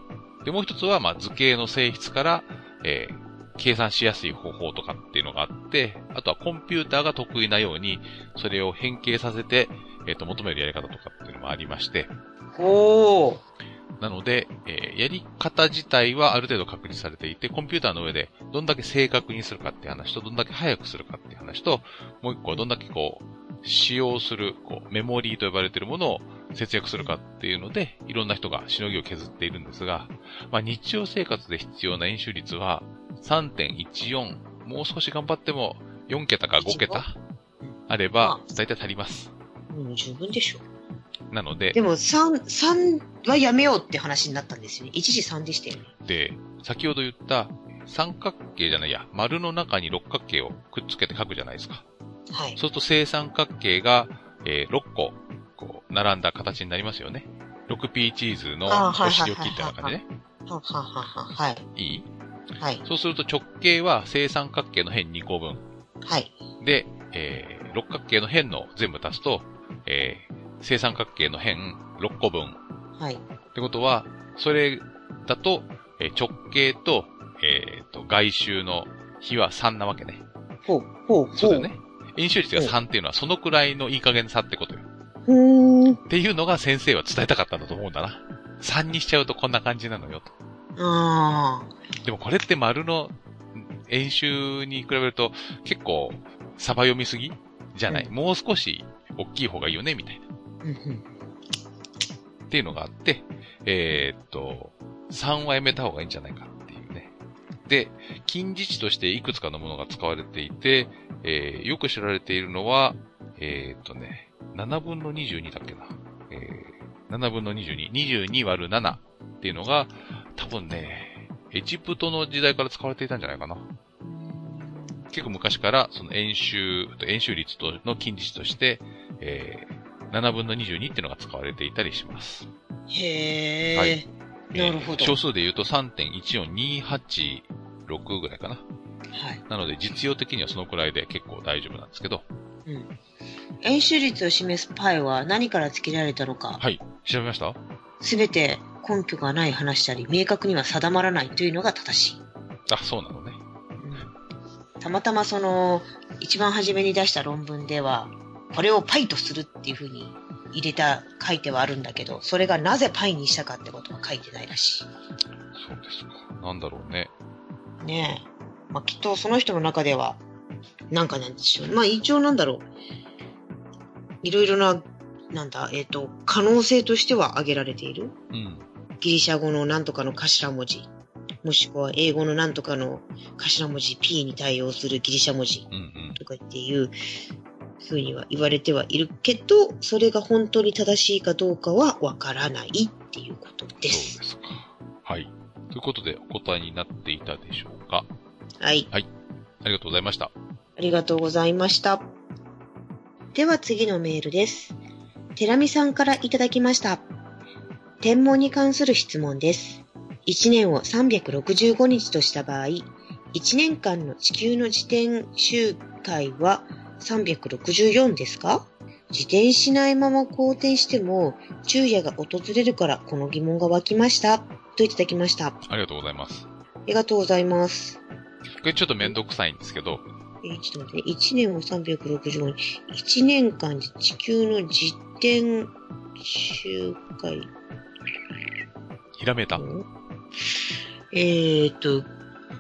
で、もう一つは、まあ、図形の性質から、えー、計算しやすい方法とかっていうのがあって、あとはコンピューターが得意なように、それを変形させて、えっと、求めるやり方とかっていうのもありまして。 ほー。 なので、えー、やり方自体はある程度確立されていて、コンピューターの上でどんだけ正確にするかっていう話と、どんだけ早くするかっていう話と、もう一個はどんだけこう、使用する、こう、メモリーと呼ばれているものを節約するかっていうので、いろんな人がしのぎを削っているんですが、まあ日常生活で必要な演習率は さんてんいちよん、もう少し頑張ってもよんけたかごけたあれば、だいたい足ります。 うん、十分でしょ。 なので。 でもさん、さんはやめようって話になったんですよね。一時さんでしたよね。 で、先ほど言った三角形じゃないや、丸の中に六角形をくっつけて書くじゃないですか。はい。そうすると正三角形が、えー、ろっこ、こう、並んだ形になりますよね。ろくピー チーズの少し大きいってな感じね。 はははははい。 いいはい。 そうすると直径は正三角形の辺にこぶん。 はい。 で、えー、六角形の辺の全部足すと、えー、正三角形の辺ろっこぶん。 はい。 ってことは、それだと、えー、直径と、えーと、外周の比はさんなわけね。 ほう、ほう、ほう。 そうだよね。演習率がさんっていうのはそのくらいのいい加減差ってことよ。 うーん。 っていうのが先生は伝えたかったんだと思うんだな。さんにしちゃうとこんな感じなのよと。 ああ。でもこれって丸の演習に比べると結構サバ読みすぎじゃない、うん、もう少し大きい方がいいよねみたいな。 うんうん、 っていうのがあって、えー、っと、さんはやめた方がいいんじゃないかっていうね。で、近似値としていくつかのものが使われていて、えー、よく知られているのは、えー、っとね、ななぶんのにじゅうにだっけな。えー、ななぶんのにじゅうに。にじゅうに割るななっていうのが、多分ね、エジプトの時代から使われていたんじゃないかな。結構昔から、その演習、演習率との近似値として、えー、ななぶんのにじゅうにっていうのが使われていたりします。 へー。 はい。 なるほど。 少数で言うと さんてんいちよんにはちろく ぐらいかな。 はい。 なので実用的にはそのくらいで結構大丈夫なんですけど。 うん。演習率を示すパイは何から付けられたのか。 はい。調べました？ すべて根拠がない話したり、明確には定まらないというのが正しい。 あ、そうなのね。 うん。たまたまその、一番初めに出した論文では、これをパイとするっていうふうに入れた、書いてはあるんだけど、それがなぜパイにしたかってことは書いてないらしい。 そうですか。なんだろうね。 ねえ。まあ、きっとその人の中では、なんかなんでしょう。まあ一応なんだろう。いろいろな、なんだ、えっと、可能性としては挙げられている。 うん。 ギリシャ語のなんとかの頭文字。もしくは英語のなんとかの頭文字 P に対応するギリシャ文字。とかっていうふうには言われてはいるけど、それが本当に正しいかどうかはわからないっていうことです。 そうですか。はい。ということでお答えになっていたでしょうか。 はい。 はい。ありがとうございました。 ありがとうございました。では次のメールです。てらみさんからいただきました。天文に関する質問です。いちねんをさんびゃくろくじゅうごにちとした場合、いちねんかんの地球の自転周回はさんびゃくろくじゅうよんですか？自転しないまま公転しても昼夜が訪れるからこの疑問が湧きました。といただきました。 ありがとうございます。 ありがとうございます。 これちょっとめんどくさいんですけど。 えー、ちょっと待ってね。いちねんをさんびゃくろくじゅうごにち。いちねんかんで地球の自転周回。 ひらめいた。 えーっと、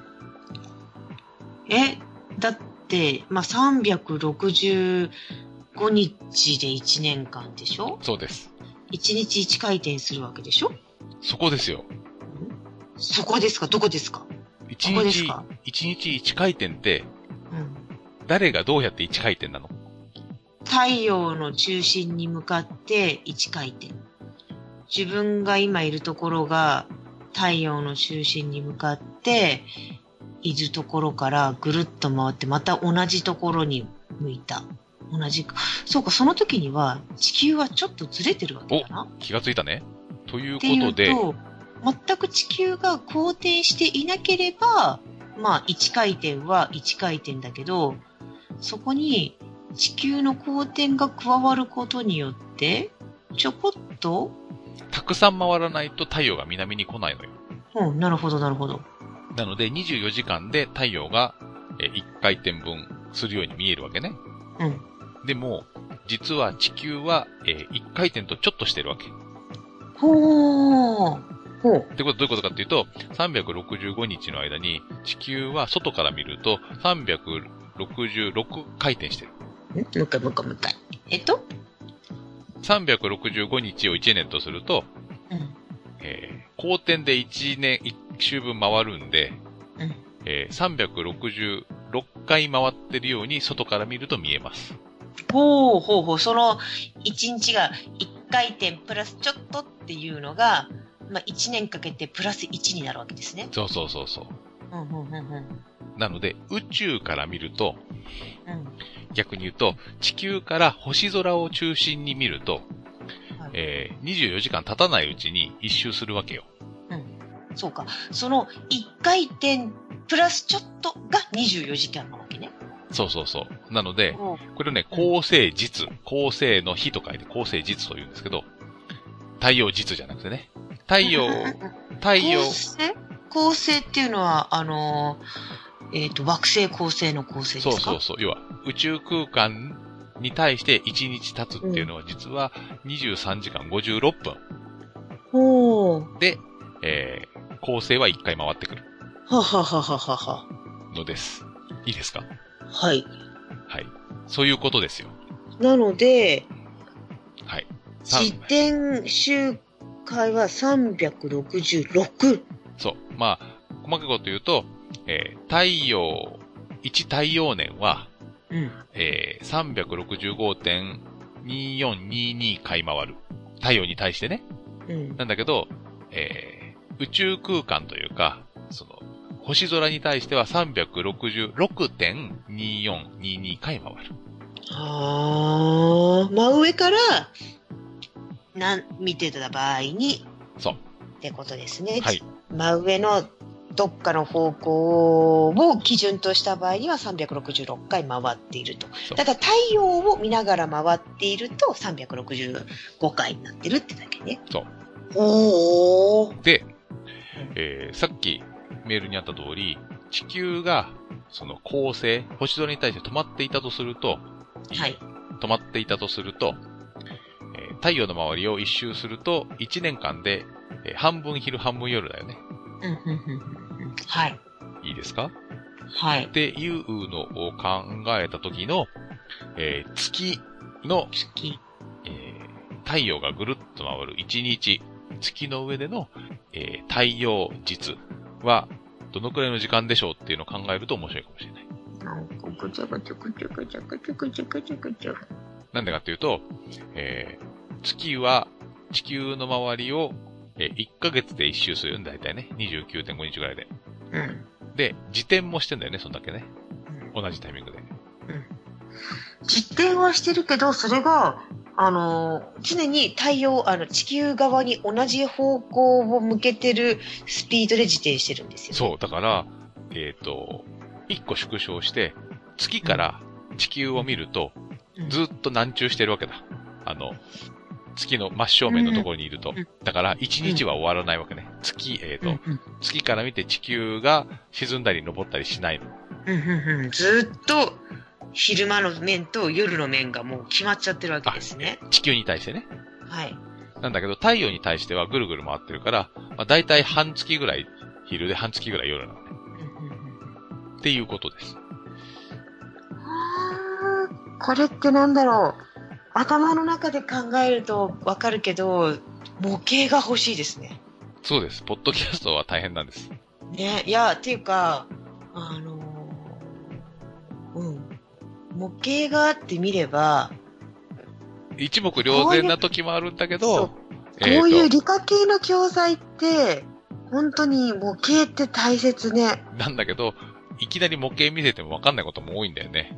え、だって、まあ、さんびゃくろくじゅうごにちでいちねんかんでしょ？ そうです。 いちにちいち回転するわけでしょ？ そこですよ。 そこですか？どこですか？ いちにち、いちにちいち回転って、うん、誰がどうやっていち回転なの？ 太陽の中心に向かっていち回転。自分が今いるところが太陽の中心に向かっているところからぐるっと回ってまた同じところに向いた。 同じく。そうか、その時には地球はちょっとずれてるわけだな。 気がついたね。というこっていとで、 うと、全く地球が公転していなければ、まあいち回転はいち回転だけど、そこに地球の公転が加わることによって、ちょこっと、 たくさん回らないと太陽が南に来ないのよ。 うん、なるほどなるほど。 なのでにじゅうよじかんで太陽がいち回転分するように見えるわけね。 うん。 でも、実は地球はいち回転とちょっとしてるわけ。 ほー。ほう。 ってことはどういうことかっていうと、さんびゃくろくじゅうごにちの間に地球は外から見るとさんびゃくろくじゅうろく回転してる。 んもう一回もう一回もう一回。えっとさんびゃくろくじゅうごにちをいちねんとすると、 うんえー、公転でいちねん、いっ周分回るんで、 うんえー、さんびゃくろくじゅうろっかい回ってるように外から見ると見えます。 ほうほうほう。そのいちにちがいっかい転プラスちょっとっていうのが、まあ、いちねんかけてプラスいちになるわけですね。 そうそうそうそう。 うんうんうんうんなので、宇宙から見ると、 うん逆に言うと、地球から星空を中心に見ると、 はいえー、にじゅうよじかん経たないうちに一周するわけよ。 うん。そうか。そのいっかい転プラスちょっとがにじゅうよじかんなわけね。 そうそうそう。なので、 うんこれをね、恒星実、恒星の日と書いて恒星実と言うんですけど、太陽実じゃなくてね。太陽、太陽、 恒星恒星っていうのは、あのー、えっ、と、惑星恒星の恒星ですか？ そうそうそう。要は、宇宙空間に対していちにち経つっていうのは実はにじゅうさんじかんごじゅうろっぷん。 ほう。 で、えー、恒星はいっかい回ってくるはははははは。 のです。いいですか？ はい。 はい。そういうことですよ。 なので、 はい。さん自転周回はさんびゃくろくじゅうろく。 そう。まあ、細かいこと言うと、えー、太陽、いち太陽年は、 うん。 えー、さんびゃくろくじゅうごてんによんにに 回回る。太陽に対してね。 うん。 なんだけど、えー、宇宙空間というか、その、星空に対しては さんびゃくろくじゅうろくてんによんにに 回回る。 ああ、真上から、なん、見てた場合に、 そう。 ってことですね。 はい。 真上のどっかの方向を基準とした場合にはさんびゃくろくじゅうろっかい回っていると。 そうただ太陽を見ながら回っているとさんびゃくろくじゅうごかいになってるってだけね。 そう。 おー。 で、えー、さっきメールにあった通り、地球が、その恒星、星空に対して止まっていたとすると、 はい。 止まっていたとすると、えー太陽の周りを一周すると、いちねんかんで、えー半分昼半分夜だよね。 うん、うん、うんうん。はい。 いいですか？ はい。 っていうのを考えた時の、えー月の、 好き。 えー太陽がぐるっと回るいちにち、月の上での、えー太陽実は、どのくらいの時間でしょうっていうのを考えると面白いかもしれない。 なんかぐちゃぐちゃぐちゃぐちゃぐちゃぐちゃぐちゃぐちゃ。 なんでかっていうと、えー月は地球の周りを、えー、いっかげつで一周するんだいたいね。にじゅうきゅうてんごにちぐらいで。 うん。 で、自転もしてんだよね、そんだけね。同じタイミングで。 実験はしてるけど、それが、あのー、常に太陽、あの、地球側に同じ方向を向けてるスピードで自転してるんですよ。 そう、だから、えっ、と、いっこ縮小して、月から地球を見ると、 うんずっと南中してるわけだ。あの、月の真正面のところにいると。 うんだから、いちにちは終わらないわけね。月、えっ、と、 うんうん月から見て地球が沈んだり昇ったりしないの。 うんうんうん、ずっと昼間の面と夜の面がもう決まっちゃってるわけですね。 地球に対してね。 はい。 なんだけど、太陽に対してはぐるぐる回ってるから、まあ、だいたい半月ぐらい昼で半月ぐらい夜なのね。 うんうんうんっていうことです。 はーこれってなんだろう。頭の中で考えるとわかるけど、模型が欲しいですね。 そうです。ポッドキャストは大変なんです。 ね、いや、っていうか、あのー、うん。模型があってみれば、 一目瞭然な時もあるんだけど、 そうこえーとういう理科系の教材って、本当に模型って大切ね。 なんだけど、いきなり模型見せてもわかんないことも多いんだよね。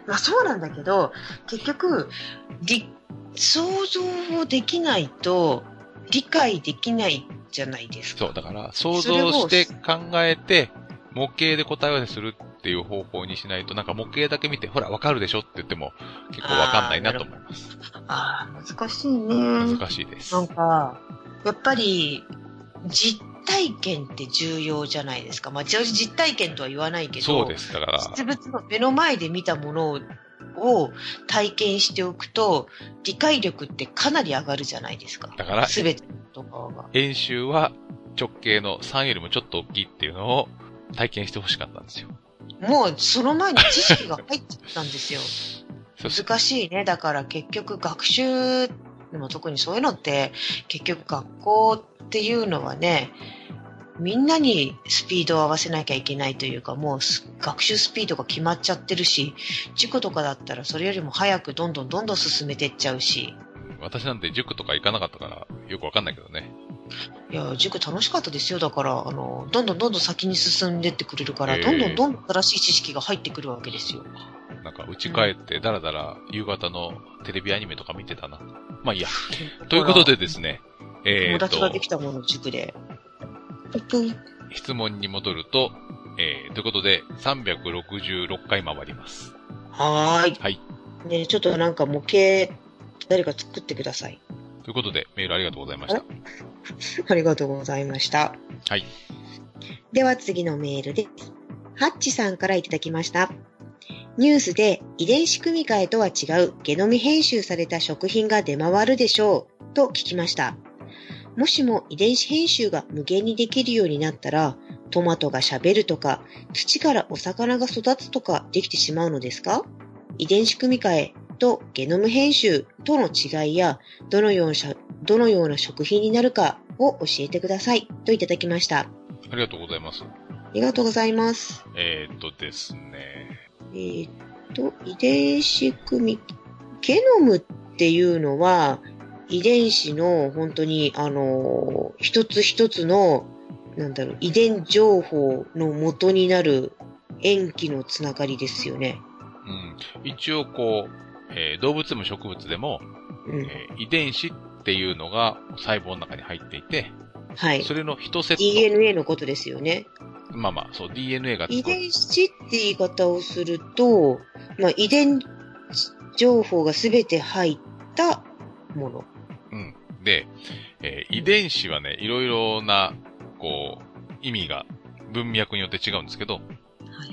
まあそうなんだけど、結局、り想像をできないと理解できないじゃないですか。 そう、だから想像して考えて、模型で答え合わせするっていう方法にしないと、なんか模型だけ見て、ほら、わかるでしょって言っても結構わかんないなと思います。 ああ、難しいね。 難しいです。 なんか、やっぱり、実体験って重要じゃないですか。まあ、実体験とは言わないけど、 そうです。だから、 実物の目の前で見たものを体験しておくと、理解力ってかなり上がるじゃないですか。 だから、 すべてのとかが。 演習は直径のさんよりもちょっと大きいっていうのを体験してほしかったんですよ。 もうその前に知識が入っちゃったんですよ。難しいね。だから結局学習、でも特にそういうのって結局学校っていうのはね、みんなにスピードを合わせなきゃいけないというか、もう学習スピードが決まっちゃってるし、塾とかだったらそれよりも早くどんどんどんどん進めていっちゃうし。 私なんて塾とか行かなかったからよくわかんないけどね。 いや、塾楽しかったですよ。だから、あの、どんどんどんどん先に進んでってくれるから、どんどんどんどん新しい知識が入ってくるわけですよ。 なんか、家帰ってだらだら夕方のテレビアニメとか見てたな。まあいいや。ということでですね、 えー、友達ができたもの、塾で。 質問に戻ると、えー、ということで、さんびゃくろくじゅうろっかい回ります。 はーい。 はい。 ね、ちょっとなんか模型、誰か作ってください。 ということで、メールありがとうございました。 ありがとうございました。 はい。 では次のメールです。ハッチさんからいただきました。ニュースで遺伝子組み換えとは違うゲノム編集された食品が出回るでしょうと聞きました。もしも遺伝子編集が無限にできるようになったら、トマトが喋るとか、土からお魚が育つとかできてしまうのですか？遺伝子組み換えとゲノム編集との違いや、どのような、どのような食品になるかを教えてくださいといただきました。 ありがとうございます。 ありがとうございます。 えー、っとですね。 えー、っと、遺伝子組み、ゲノムっていうのは、遺伝子の本当に、あの、一つ一つの、なんだろう、遺伝情報の元になる塩基のつながりですよね。 うん。一応こう、えー、動物でも植物でも、うんえー、遺伝子っていうのが細胞の中に入っていて、 はい。 それの一セット。 ディーエヌエー のことですよね。 まあまあ、そう、ディーエヌエー が。 遺伝子って言い方をすると、まあ、遺伝情報がすべて入ったもの。 うん。で、えー、遺伝子はね、いろいろな、こう、意味が文脈によって違うんですけど、はい、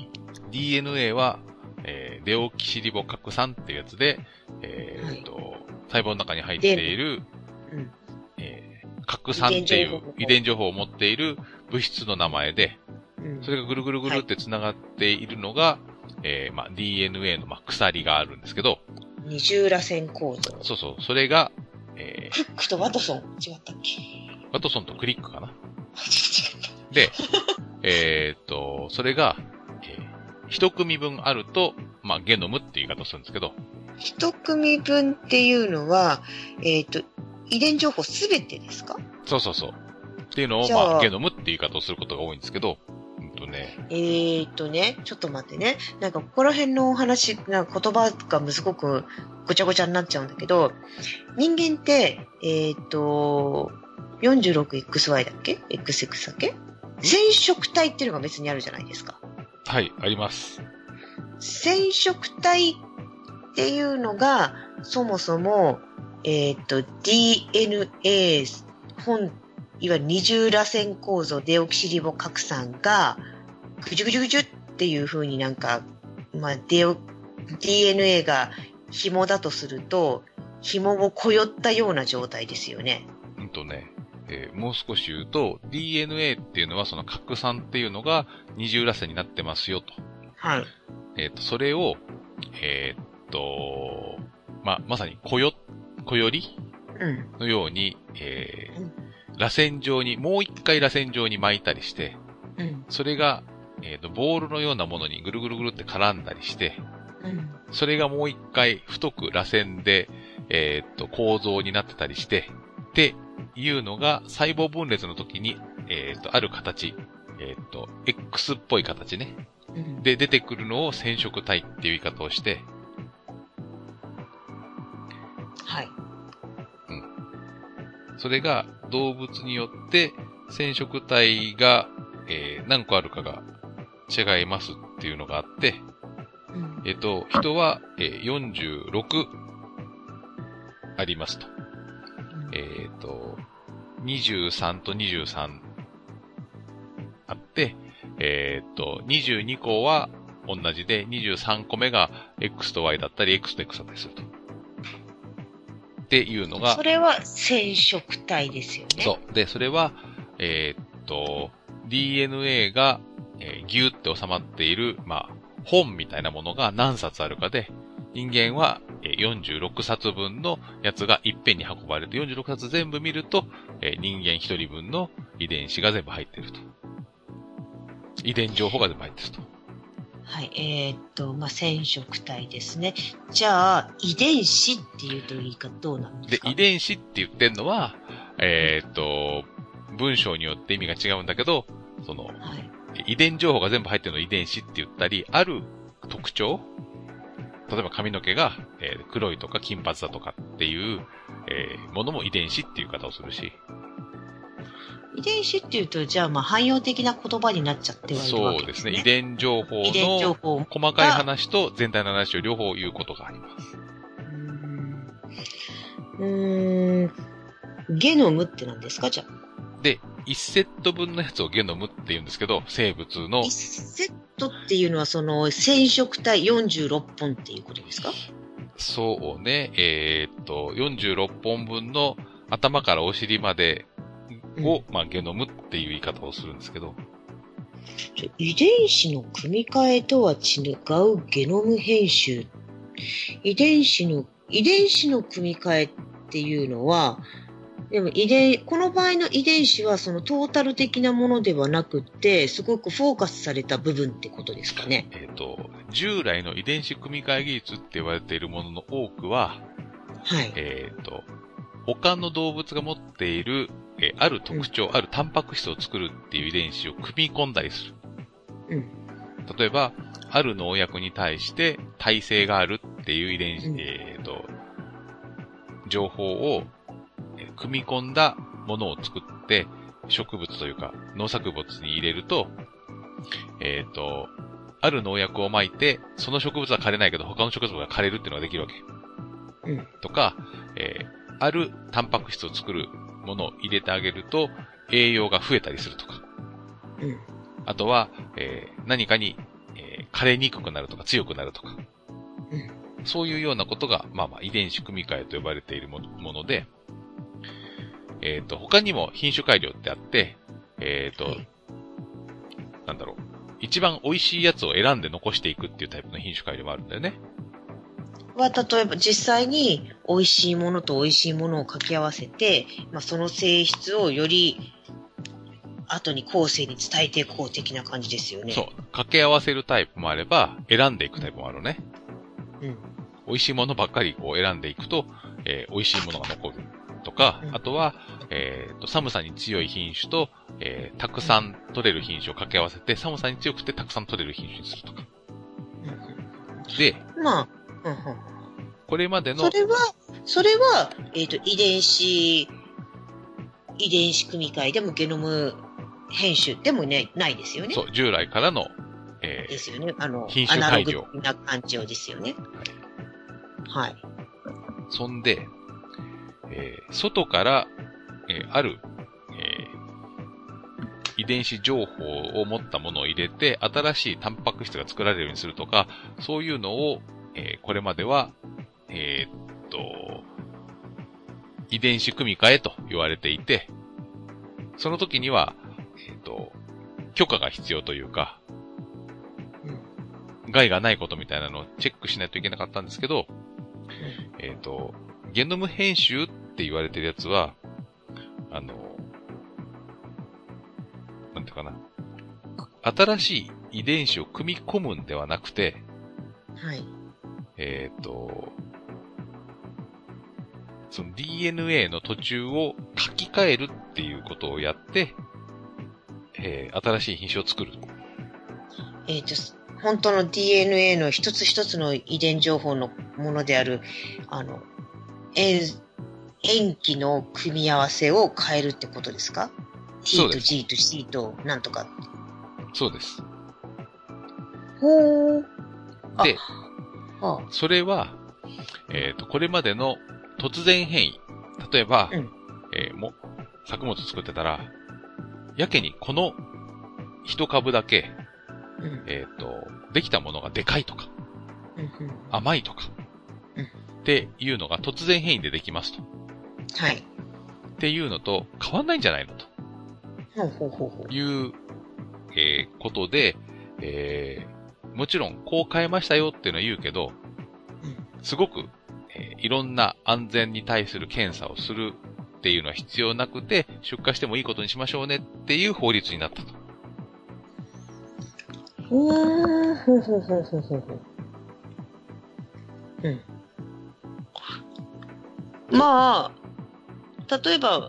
ディーエヌエー は、えー、デオキシリボ核酸っていうやつで、えー、っと、はい、細胞の中に入っている、うんえー、核酸っていう遺伝情報を持っている物質の名前で、うん、それがぐるぐるぐるって繋がっているのが、はい、えー、まあ、ディーエヌエー の、まあ、鎖があるんですけど、 二重らせん構造。 そうそう、それが、えー、クックとワトソン、違ったっけ？ ワトソンとクリックかなで、えー、っと、それが、えー、一組分あると、まあ、ゲノムって言い方をするんですけど。 一組分っていうのは、えー、っと、遺伝情報すべてですか？ そうそうそう。っていうのを、まあ、ゲノムって言い方をすることが多いんですけど、うんとね。 えー、っとね、ちょっと待ってね。なんか、ここら辺のお話、なんか言葉がすごくごちゃごちゃになっちゃうんだけど、人間って、えー、っと、よんじゅうろくエックスワイ だっけ ?エックスエックス だっけ染色体っていうのが別にあるじゃないですか。 はい、あります。 染色体っていうのが、そもそも、えっと、ディーエヌエー 本、いわゆる二重らせん構造デオキシリボ核酸が、ぐじゅぐじゅぐじゅっていう風になんか、まあ、デオ、ディーエヌエー が紐だとすると、紐をこよったような状態ですよね。 うんとね。えー、もう少し言うと、ディーエヌエー っていうのはその核酸っていうのが二重らせんになってますよと。 はい。 えっと、それを、えー、っと、まあ、まさにこよ、こよりのように、うん、えー、螺旋状に、もう一回螺旋状に巻いたりして、うん、それが、えー、っと、ボールのようなものにぐるぐるぐるって絡んだりして、うん、それがもう一回太く螺旋で、えー、っと、構造になってたりして、で、いうのが細胞分裂の時に、えっと、ある形、えっと、X っぽい形ね。うん、で、出てくるのを染色体っていう言い方をして、 それが動物によって染色体が、えー、何個あるかが違いますっていうのがあって、うん、えっと、人は、えー、よんじゅうろくありますと。うん、えっと、にじゅうさんとにじゅうさんあって、えっと、にじゅうにこは同じで、にじゅうさんこめが X と Y だったり、X と X だったりすると。っていうのが。 それは染色体ですよね。 そう。で、それは、えー、っと、ディーエヌエー が、えー、ギューって収まっている、まあ、本みたいなものが何冊あるかで、人間はよんじゅうろくさつぶんのやつがいっぺんに運ばれて、よんじゅうろくさつ全部見ると、えー、人間ひとりぶんの遺伝子が全部入っていると。遺伝情報が全部入っていると。 はい、えー、っと、まあ、染色体ですね。じゃあ、遺伝子っていうといいかどうなんですか？ で、遺伝子って言ってんのは、えー、っと、文章によって意味が違うんだけど、その、はい、遺伝情報が全部入ってるのを遺伝子って言ったり、ある特徴、例えば髪の毛が、えー、黒いとか金髪だとかっていう、えー、ものも遺伝子っていう言い方をするし。 遺伝子っていうと、じゃあまあ汎用的な言葉になっちゃってはいるわけですね。そうですね。 遺伝情報の細かい話と全体の話を両方言うことがあります。 うーん。ゲノムって何ですか、じゃあ。 で、いちセットぶんのやつをゲノムって言うんですけど、生物の。 いちセットっていうのはその染色体よんじゅうろっぽんっていうことですか？ そうね。えー、っと、よんじゅうろっぽんぶんの頭からお尻までを、うん、まあ、ゲノムっていう言い方をするんですけど。 遺伝子の組み換えとは違うゲノム編集。遺伝子の、遺伝子の組み換えっていうのは、でも遺伝、この場合の遺伝子はそのトータル的なものではなくて、すごくフォーカスされた部分ってことですかね。 えっと、従来の遺伝子組み換え技術って言われているものの多くは、 はい。 えっと、他の動物が持っている、えー、ある特徴、うん、あるタンパク質を作るっていう遺伝子を組み込んだりする。 うん。 例えば、ある農薬に対して耐性があるっていう遺伝子、うん、えっと、情報を組み込んだものを作って、植物というか農作物に入れると、えっと、ある農薬を撒いて、その植物は枯れないけど他の植物が枯れるっていうのができるわけ。 うん。 とか、えー、あるタンパク質を作るものを入れてあげると、栄養が増えたりするとか。 うん。 あとは、えー、何かに、えー、枯れにくくなるとか強くなるとか。 うん。 そういうようなことが、まあまあ遺伝子組み換えと呼ばれているもので、えっと、他にも品種改良ってあって、えっと、はい、なんだろう。一番美味しいやつを選んで残していくっていうタイプの品種改良もあるんだよね。 は、例えば実際に美味しいものと美味しいものを掛け合わせて、まあ、その性質をより後に後世に伝えていこう的な感じですよね。 そう。掛け合わせるタイプもあれば、選んでいくタイプもあるね。 うん。 美味しいものばっかりこう選んでいくと、えー、美味しいものが残るとか、うん、あとは、えーと、寒さに強い品種と、えー、たくさん取れる品種を掛け合わせて、寒さに強くてたくさん取れる品種にするとか。 うん、 で、 まあ、うんうん、 これまでの。 それは、それは、えっと、遺伝子、遺伝子組み換えでもゲノム編集でもね、ないですよね。 そう、従来からの、えー、 ですよね。あの、 品種改良。 アナログな感情ですよね。はい。はい。 そんで、えー、外から、えー、ある、えー、遺伝子情報を持ったものを入れて、新しいタンパク質が作られるようにするとか、そういうのを、えー、これまでは、えー、っと、遺伝子組み換えと言われていて、その時には、えー、っと、許可が必要というか、うん、害がないことみたいなのをチェックしないといけなかったんですけど、うん、えー、っと、ゲノム編集って言われてるやつは、あの、なんていうかな、新しい遺伝子を組み込むんではなくて、 はい。 えっと、その ディーエヌエー の途中を書き換えるっていうことをやって、えー、新しい品種を作る。 えっと、本当の ディーエヌエー の一つ一つの遺伝情報のものである、あの、塩、 塩基の組み合わせを変えるってことですか？ T と G と C となんとか。 そうです。 ほー。 で、ああそれは、えっと、これまでの突然変異。例えば、うん、えー、も、作物作ってたら、やけにこの一株だけ、うん、えっと、できたものがでかいとか、うんうん、甘いとか、うん、っていうのが突然変異でできますと。 はい。 っていうのと変わんないんじゃないのと。 ほうほうほうほう。 いう、えー、ことで、えー、もちろんこう変えましたよっていうのは言うけど、うん、すごく、えー、いろんな安全に対する検査をするっていうのは必要なくて、出荷してもいいことにしましょうねっていう法律になったと。 うーん、ほうほうほうほうほうほう。うん。まあ、例えば、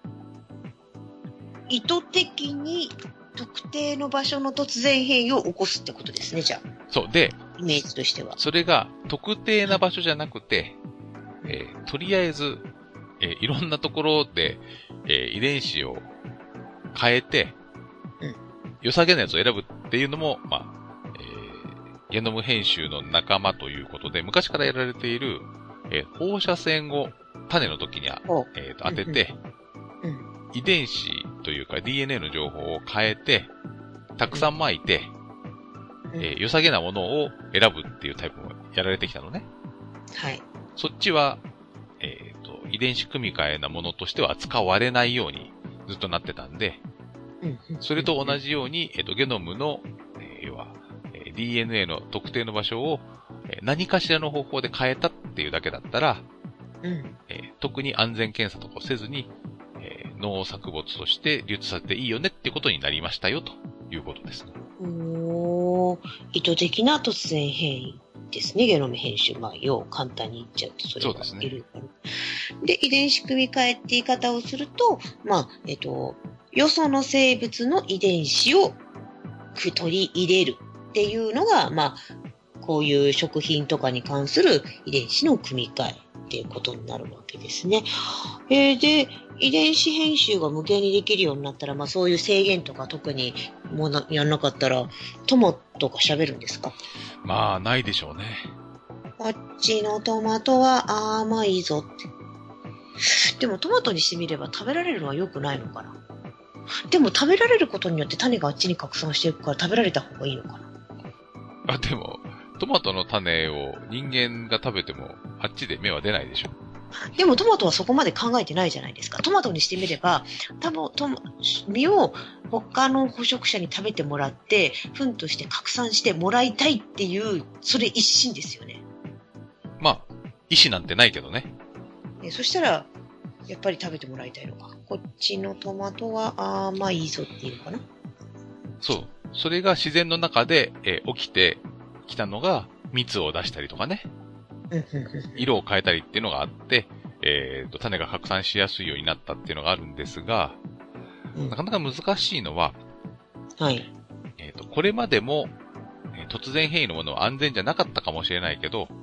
意図的に特定の場所の突然変異を起こすってことですね、じゃあ。 そう。で、 イメージとしては。 それが特定な場所じゃなくて、えー、とりあえず、えー、いろんなところで、えー、遺伝子を変えて、うん、良さげなやつを選ぶっていうのも、まあ、えー、ゲノム編集の仲間ということで、昔からやられている、えー、放射線を種の時に、えー、と当てて、うんうんうん、遺伝子というか ディーエヌエー の情報を変えて、たくさん巻いて、うん、えー、良さげなものを選ぶっていうタイプもやられてきたのね。 はい。 そっちは、えっと、遺伝子組み換えなものとしては扱われないようにずっとなってたんで、うんうん、それと同じように、えっと、ゲノムの、えー、要は、えー、ディーエヌエー の特定の場所を、えー、何かしらの方法で変えたっていうだけだったら、うんえー、特に安全検査とかせずに、えー、農作物として流通させていいよねっていうことになりましたよということです。 おー、意図的な突然変異ですね、ゲノム編集。まあ、要簡単に言っちゃうとそれがいる。そうですね。で、遺伝子組み換えって言い方をすると、まあ、えっと、よその生物の遺伝子を取り入れるっていうのが、まあ、こういう食品とかに関する遺伝子の組み換えっていうことになるわけですね。えー、で、遺伝子編集が無限にできるようになったら、まあそういう制限とか特にもうやんなかったら、トマトが喋るんですか？ まあ、ないでしょうね。 こっちのトマトは甘いぞって。でもトマトにしてみれば食べられるのは良くないのかな。でも食べられることによって種があっちに拡散していくから食べられた方がいいのかな。 あ、でも、トマトの種を人間が食べてもあっちで芽は出ないでしょ。 でもトマトはそこまで考えてないじゃないですか。トマトにしてみれば、多分ト実を他の捕食者に食べてもらって、糞として拡散してもらいたいっていう、それ一心ですよね。 まあ、意思なんてないけどね。 えそしたら、やっぱり食べてもらいたいのか。こっちのトマトは甘いぞっていうのかな。 そう。それが自然の中で、えー、起きてきたのが蜜を出したりとかね。色を変えたりっていうのがあって、えーと、種が拡散しやすいようになったっていうのがあるんですが、うん、なかなか難しいのは、 はい。 えーと、これまでも、えー、突然変異のものは安全じゃなかったかもしれないけど、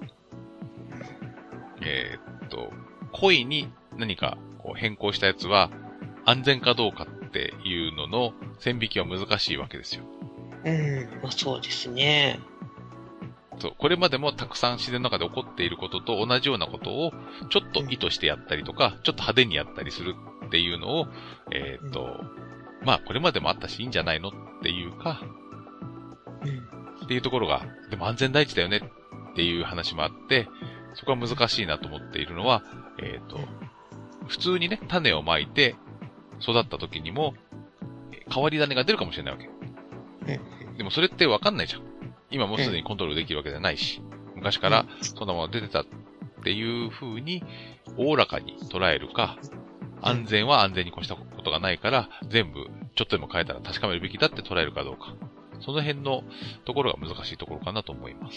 えーと、故意に何かこう変更したやつは安全かどうかっていうのの線引きは難しいわけですよ。 うん、まあそうですね。 そう、これまでもたくさん自然の中で起こっていることと同じようなことをちょっと意図してやったりとか、ちょっと派手にやったりするっていうのを、えっと、まあこれまでもあったしいいんじゃないのっていうか、っていうところが、でも安全第一だよねっていう話もあって、そこは難しいなと思っているのは、えっと、普通にね、種をまいて育った時にも、変わり種が出るかもしれないわけ。でもそれってわかんないじゃん。今もうすでにコントロールできるわけじゃないし、昔からそんなものが出てたっていう風に、おおらかに捉えるか、安全は安全に越したことがないから、全部ちょっとでも変えたら確かめるべきだって捉えるかどうか。その辺のところが難しいところかなと思います。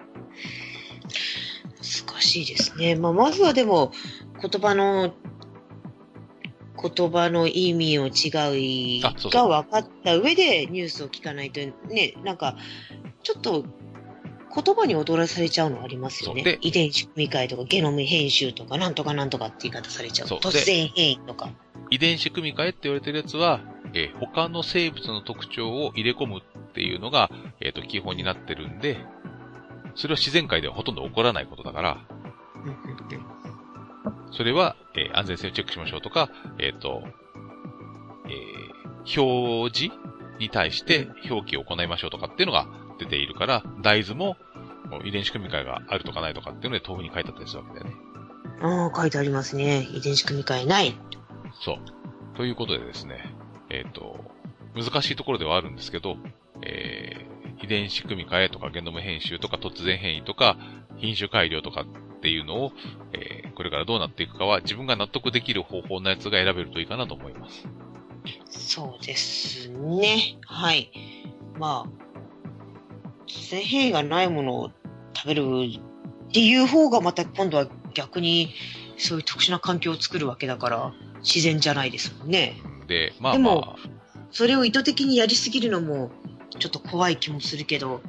難しいですね。まあ、まずはでも、言葉の、言葉の意味の違いが分かった上でニュースを聞かないとね、なんか、ちょっと言葉に踊らされちゃうのありますよね。 で遺伝子組み換えとかゲノム編集とかなんとかなんとかって言い方されちゃう。 そう突然変異とか。 遺伝子組み換えって言われてるやつは、えー他の生物の特徴を入れ込むっていうのが、えっと、基本になってるんで、それは自然界ではほとんど起こらないことだから、 うんうんうんそれは、えー安全性をチェックしましょうとか、えっ、と、えー表示に対して表記を行いましょうとかっていうのが出ているから、大豆も遺伝子組み換えがあるとかないとかっていうので豆腐に書いてあったりするわけだよね。 ああ、書いてありますね。遺伝子組み換えない。 そう。ということでですね、えっ、と、難しいところではあるんですけど、えー遺伝子組み換えとかゲノム編集とか突然変異とか品種改良とかっていうのを、えーこれからどうなっていくかは自分が納得できる方法のやつが選べるといいかなと思います。 そうですね。はい。まあ、突然変異がないものを食べるっていう方がまた今度は逆にそういう特殊な環境を作るわけだから自然じゃないですもんね。 で、まあまあ。 でも、それを意図的にやりすぎるのもちょっと怖い気もするけど、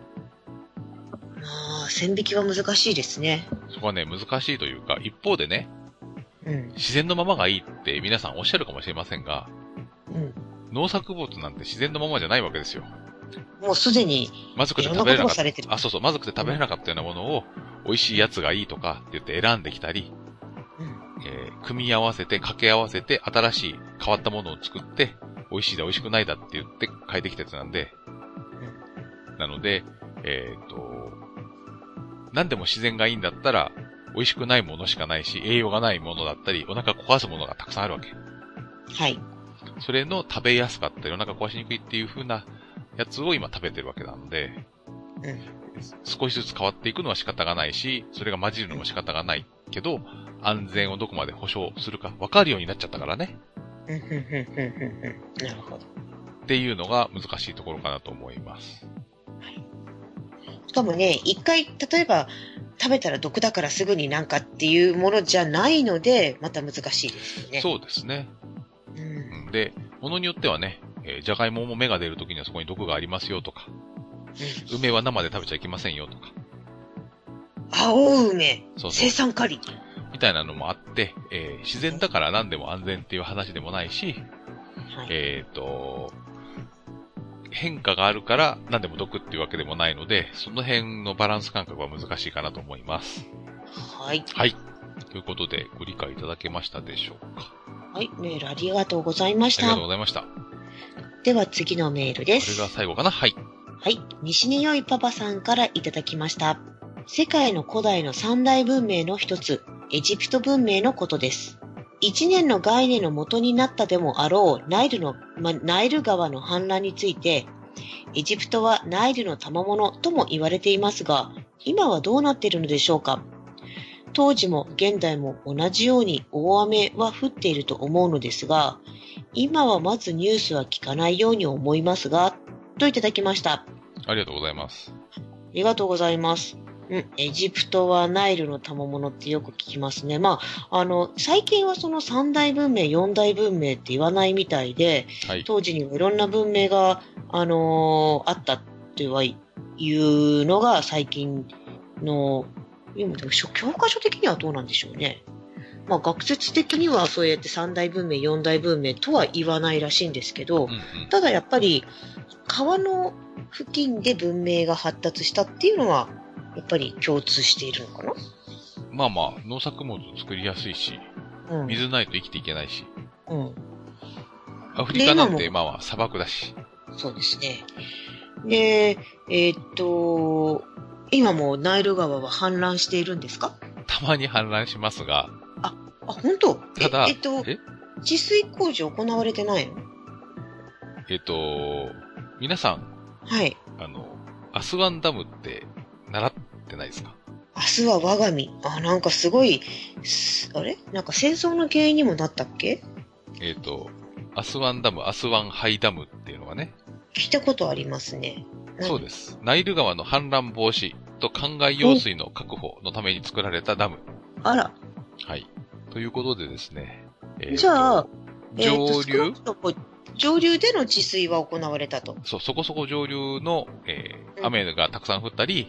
まあ、線引きは難しいですね。 そこはね、難しいというか、一方でね、 うん。 自然のままがいいって皆さんおっしゃるかもしれませんが、 うん。 農作物なんて自然のままじゃないわけですよ。 もうすでにまずくていろんなこと食べれなかった。 がされてる。 あ、そうそう、まずくて食べれなかったようなものを、美味しいやつがいいとかって言って選んできたり、 うん。 えー組み合わせて、掛け合わせて、新しい変わったものを作って、美味しいだ、美味しくないだって言って変えてきたやつなんで、なので、えっと、何でも自然がいいんだったら、美味しくないものしかないし、栄養がないものだったり、お腹壊すものがたくさんあるわけ。 はい。 それの食べやすかったり、お腹壊しにくいっていう風なやつを今食べてるわけなので、 うん。 少しずつ変わっていくのは仕方がないし、それが混じるのも仕方がないけど、安全をどこまで保証するか分かるようになっちゃったからね。 うん、うん、うん、うん、うん。なるほど。 っていうのが難しいところかなと思います。 しかもね、一回、例えば、食べたら毒だからすぐになんかっていうものじゃないので、また難しいですよね。 そうですね。 うん。 で、ものによってはね、えー、じゃがいもも芽が出るときにはそこに毒がありますよとか、梅は生で食べちゃいけませんよとか。 青梅、 そうそう生産カリ。 みたいなのもあって、えー自然だから何でも安全っていう話でもないし、 はい。 えっと、変化があるから何でも毒っていうわけでもないので、その辺のバランス感覚は難しいかなと思います。 はい。 はい。ということで、ご理解いただけましたでしょうか。 はい。メールありがとうございましありがとうた。 ございました。こでは次のメールでれす。 が最後かな。はい。 はい。西によいパパさんからいただきました。世界の古代の三大文明の一つ、エジプト文明のことです。一年の概念の元になったでもあろうナイルの、ま、ナイル川の氾濫について、エジプトはナイルの賜物とも言われていますが、今はどうなっているのでしょうか。当時も現代も同じように大雨は降っていると思うのですが、今はまずニュースは聞かないように思いますが、といただきました。 ありがとうございます。 ありがとうございます。うん、エジプトはナイルの賜物ってよく聞きますね。まあ、あの、最近はその三大文明、四大文明って言わないみたいで、 はい。 当時にもいろんな文明が、あのーあったってはいうのが最近の、今でも教科書的にはどうなんでしょうね。まあ学説的にはそうやって三大文明、四大文明とは言わないらしいんですけど、 うんうん。 ただやっぱり川の付近で文明が発達したっていうのはやっぱり共通しているのかな。 まあまあ、農作物作りやすいし、 うん。 水ないと生きていけないし、 うん。 アフリカなんてで今まあまあ砂漠だし、 そうですね。で、えーっと、今もナイル川は氾濫しているんですか？ たまに氾濫しますが、 あ、本当？ ただえ、えっと、 え治水工事行われてないの？ えっと、皆さん、 はい。 あの、アスワンダムって習ってないですか？ 明日は我が身。あ、なんかすごい、すあれなんか戦争の原因にもなったっけ？ えっと、アスワンダム、アスワンハイダムっていうのがね、 聞いたことありますね。 そうです。ナイル川の氾濫防止と灌漑用水の確保のために作られたダム。 あら。 はい。ということでですね。えーとじゃあ、 上えーと少流、 なくとも上流での治水は行われたと。 そう、そこそこ上流の、えーうん雨がたくさん降ったり、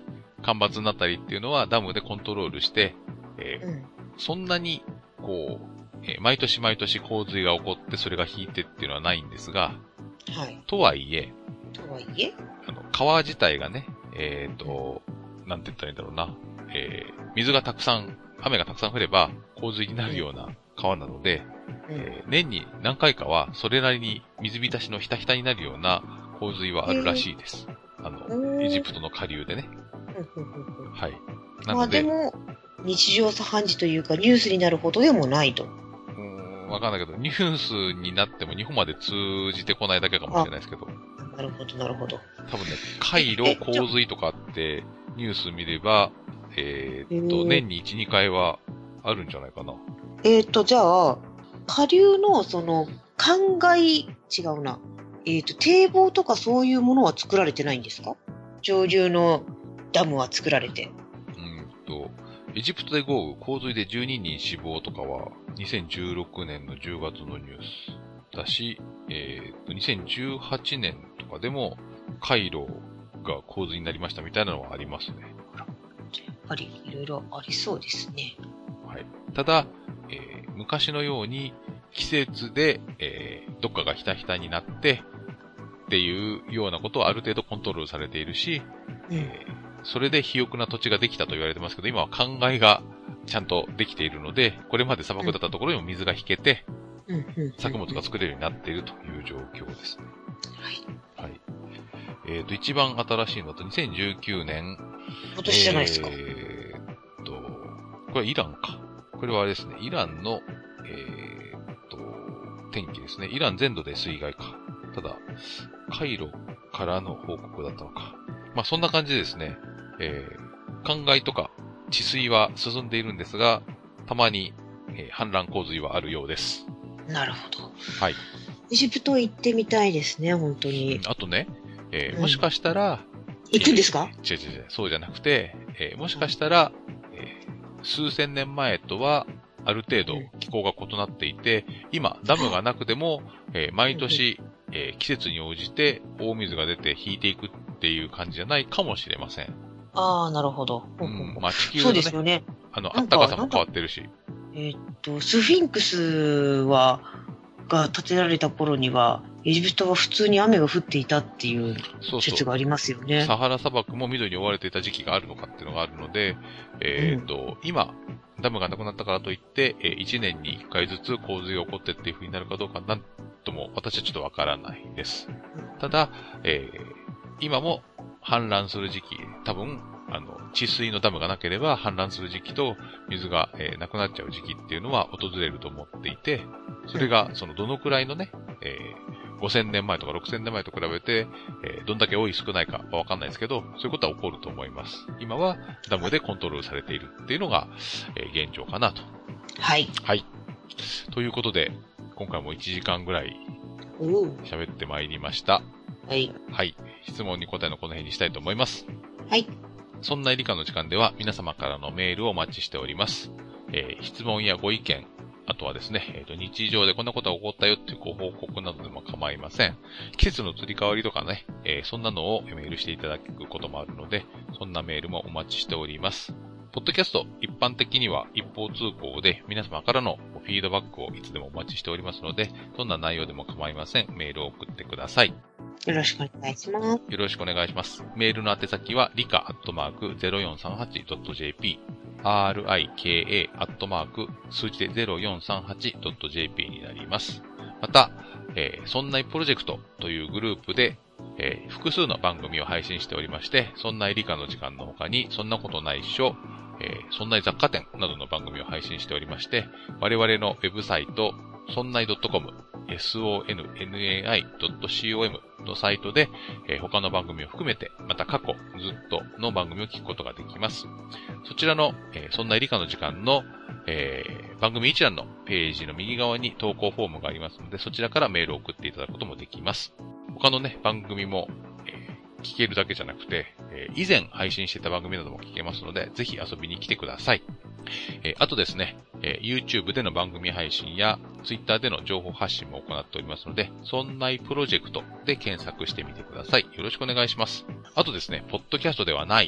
干ばつになったりっていうのはダムでコントロールして、えーうん。 そんなに、こう、えー毎年毎年洪水が起こってそれが引いてっていうのはないんですが、 はい。 とはいえ、 とはいえ、 あの、川自体がね、えっと、なんて言ったらいいんだろうな、えー水がたくさん、雨がたくさん降れば洪水になるような川なので、 うん。 えー年に何回かはそれなりに水浸しのひたひたになるような洪水はあるらしいです。あの、 うんエジプトの下流でね。 うんうんうんうんはい。なまあので、 でも、日常茶飯事というかニュースになるほどでもないと。 うーん、わかんないけど、ニュースになっても日本まで通じてこないだけかもしれないですけど、 なるほど、なるほど。 多分ね、海路洪水とかってニュース見れば、えーっと、 へー年にいち、にかいはあるんじゃないかな。 えっと、じゃあ、下流のその、灌漑、違うな。えっと、堤防とかそういうものは作られてないんですか？上流のダムは作られて。 うーんと、エジプトで豪雨、洪水でじゅうににん死亡とかは、にせんじゅうろくねんのじゅうがつのニュースだし、えーっと、にせんじゅうはちねんとかでも、海路が洪水になりましたみたいなのはありますね。 やっぱりいろいろありそうですね。 はい。ただ、えー昔のように季節で、えーどっかがひたひたになってっていうようなことはある程度コントロールされているし、 うん。 えーそれで肥沃な土地ができたと言われてますけど、今は灌漑がちゃんとできているので、これまで砂漠だったところにも水が引けて、 うん。うん。 作物が作れるようになっているという状況ですね。はい。えっと、一番新しいのだとにせんじゅうきゅうねん、 今年じゃないですか。 えーっと、これはイランか。これはあれですね、イランの、えーっと、天気ですね。イラン全土で水害か。ただ、カイロからの報告だったのか。まあ、そんな感じでですね、えー、灌漑とか治水は進んでいるんですが、たまに、えー氾濫洪水はあるようです。 なるほど。 はい。 エジプト行ってみたいですね、本当に。 あとね、えーうんもしかしたら、 行くんですか？ えー違う違う違う、そうじゃなくて、えーもしかしたら、えー数千年前とは、ある程度気候が異なっていて、今、ダムがなくても、えー毎年、えー季節に応じて大水が出て引いていくっていう感じじゃないかもしれません。 ああ、なるほど。 うん、まあ地球そうのね、 ですよね。 あの、 なんか暖かさも変わってるし。 えーっと、スフィンクスは、が建てられた頃には、エジプトは普通に雨が降っていたっていうそうそう。 説がありますよね。 サハラ砂漠も緑に覆われていた時期があるのかっていうのがあるので、えっ、と、今、ダムがなくなったからといって、えー、いちねんにいっかいずつ洪水が起こってっていう風になるかどうかなんとも私はちょっとわからないです。ただ、えー、今も氾濫する時期、多分、あの、治水のダムがなければ氾濫する時期と水が、えーなくなっちゃう時期っていうのは訪れると思っていて、それが、そのどのくらいのね、えー、ごせんねんまえとかろくせんねんまえと比べて、えーどんだけ多い少ないかはわかんないですけど、そういうことは起こると思います。今はダムでコントロールされているっていうのが、えー現状かなと。 はい。 はい。ということで、今回もいちじかんぐらいおう喋ってまいりました。 はい。 はい。質問に答えのこの辺にしたいと思います。 はい。 そんな理科の時間では皆様からのメールをお待ちしております。えー質問やご意見、あとはですね、えーと、日常でこんなことが起こったよっていうご報告などでも構いません。季節の移り変わりとかね、えーそんなのをメールしていただくこともあるので、そんなメールもお待ちしております。ポッドキャスト、一般的には一方通行で皆様からのフィードバックをいつでもお待ちしておりますので、どんな内容でも構いません。メールを送ってください。 よろしくお願いします。 よろしくお願いします。メールの宛先は、リカアットマーク ゼロよんさんはちドットジェーピー、アールアイケーエー アットマーク数字で ゼロよんさんはちドットジェーピー になります。また、えー、そんないプロジェクトというグループで、えー、複数の番組を配信しておりまして、そんない理科の時間の他に、そんなことないっしょ、えー、そんない雑貨店などの番組を配信しておりまして、我々のウェブサイト、そんない .com、ソンナイ ドットコム のサイトで、えー他の番組を含めて、また過去ずっとの番組を聞くことができます。そちらの、えーそんな理科の時間の、えー番組一覧のページの右側に投稿フォームがありますので、そちらからメールを送っていただくこともできます。他のね、番組も、えー聞けるだけじゃなくて、えー以前配信していた番組なども聞けますので、ぜひ遊びに来てください。えーあとですね、えー YouTube での番組配信や Twitter での情報発信も行っておりますので、そんないプロジェクトで検索してみてください。よろしくお願いします。あとですね、ポッドキャストではない、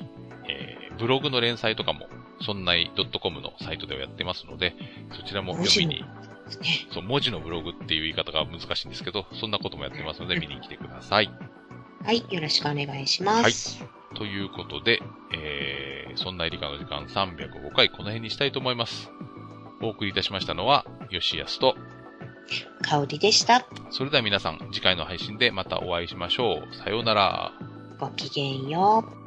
えー、ブログの連載とかも、そんない .com のサイトではやってますので、そちらも読みに、そう、文字のブログっていう言い方が難しいんですけど、そんなこともやってますので見に来てください。 はい、よろしくお願いします。 はい。ということで、えー、そんな理科の時間さんびゃくごかいこの辺にしたいと思います。お送りいたしましたのは、吉安と、 かおりでした。 それでは皆さん、次回の配信でまたお会いしましょう。さようなら。 ごきげんよう。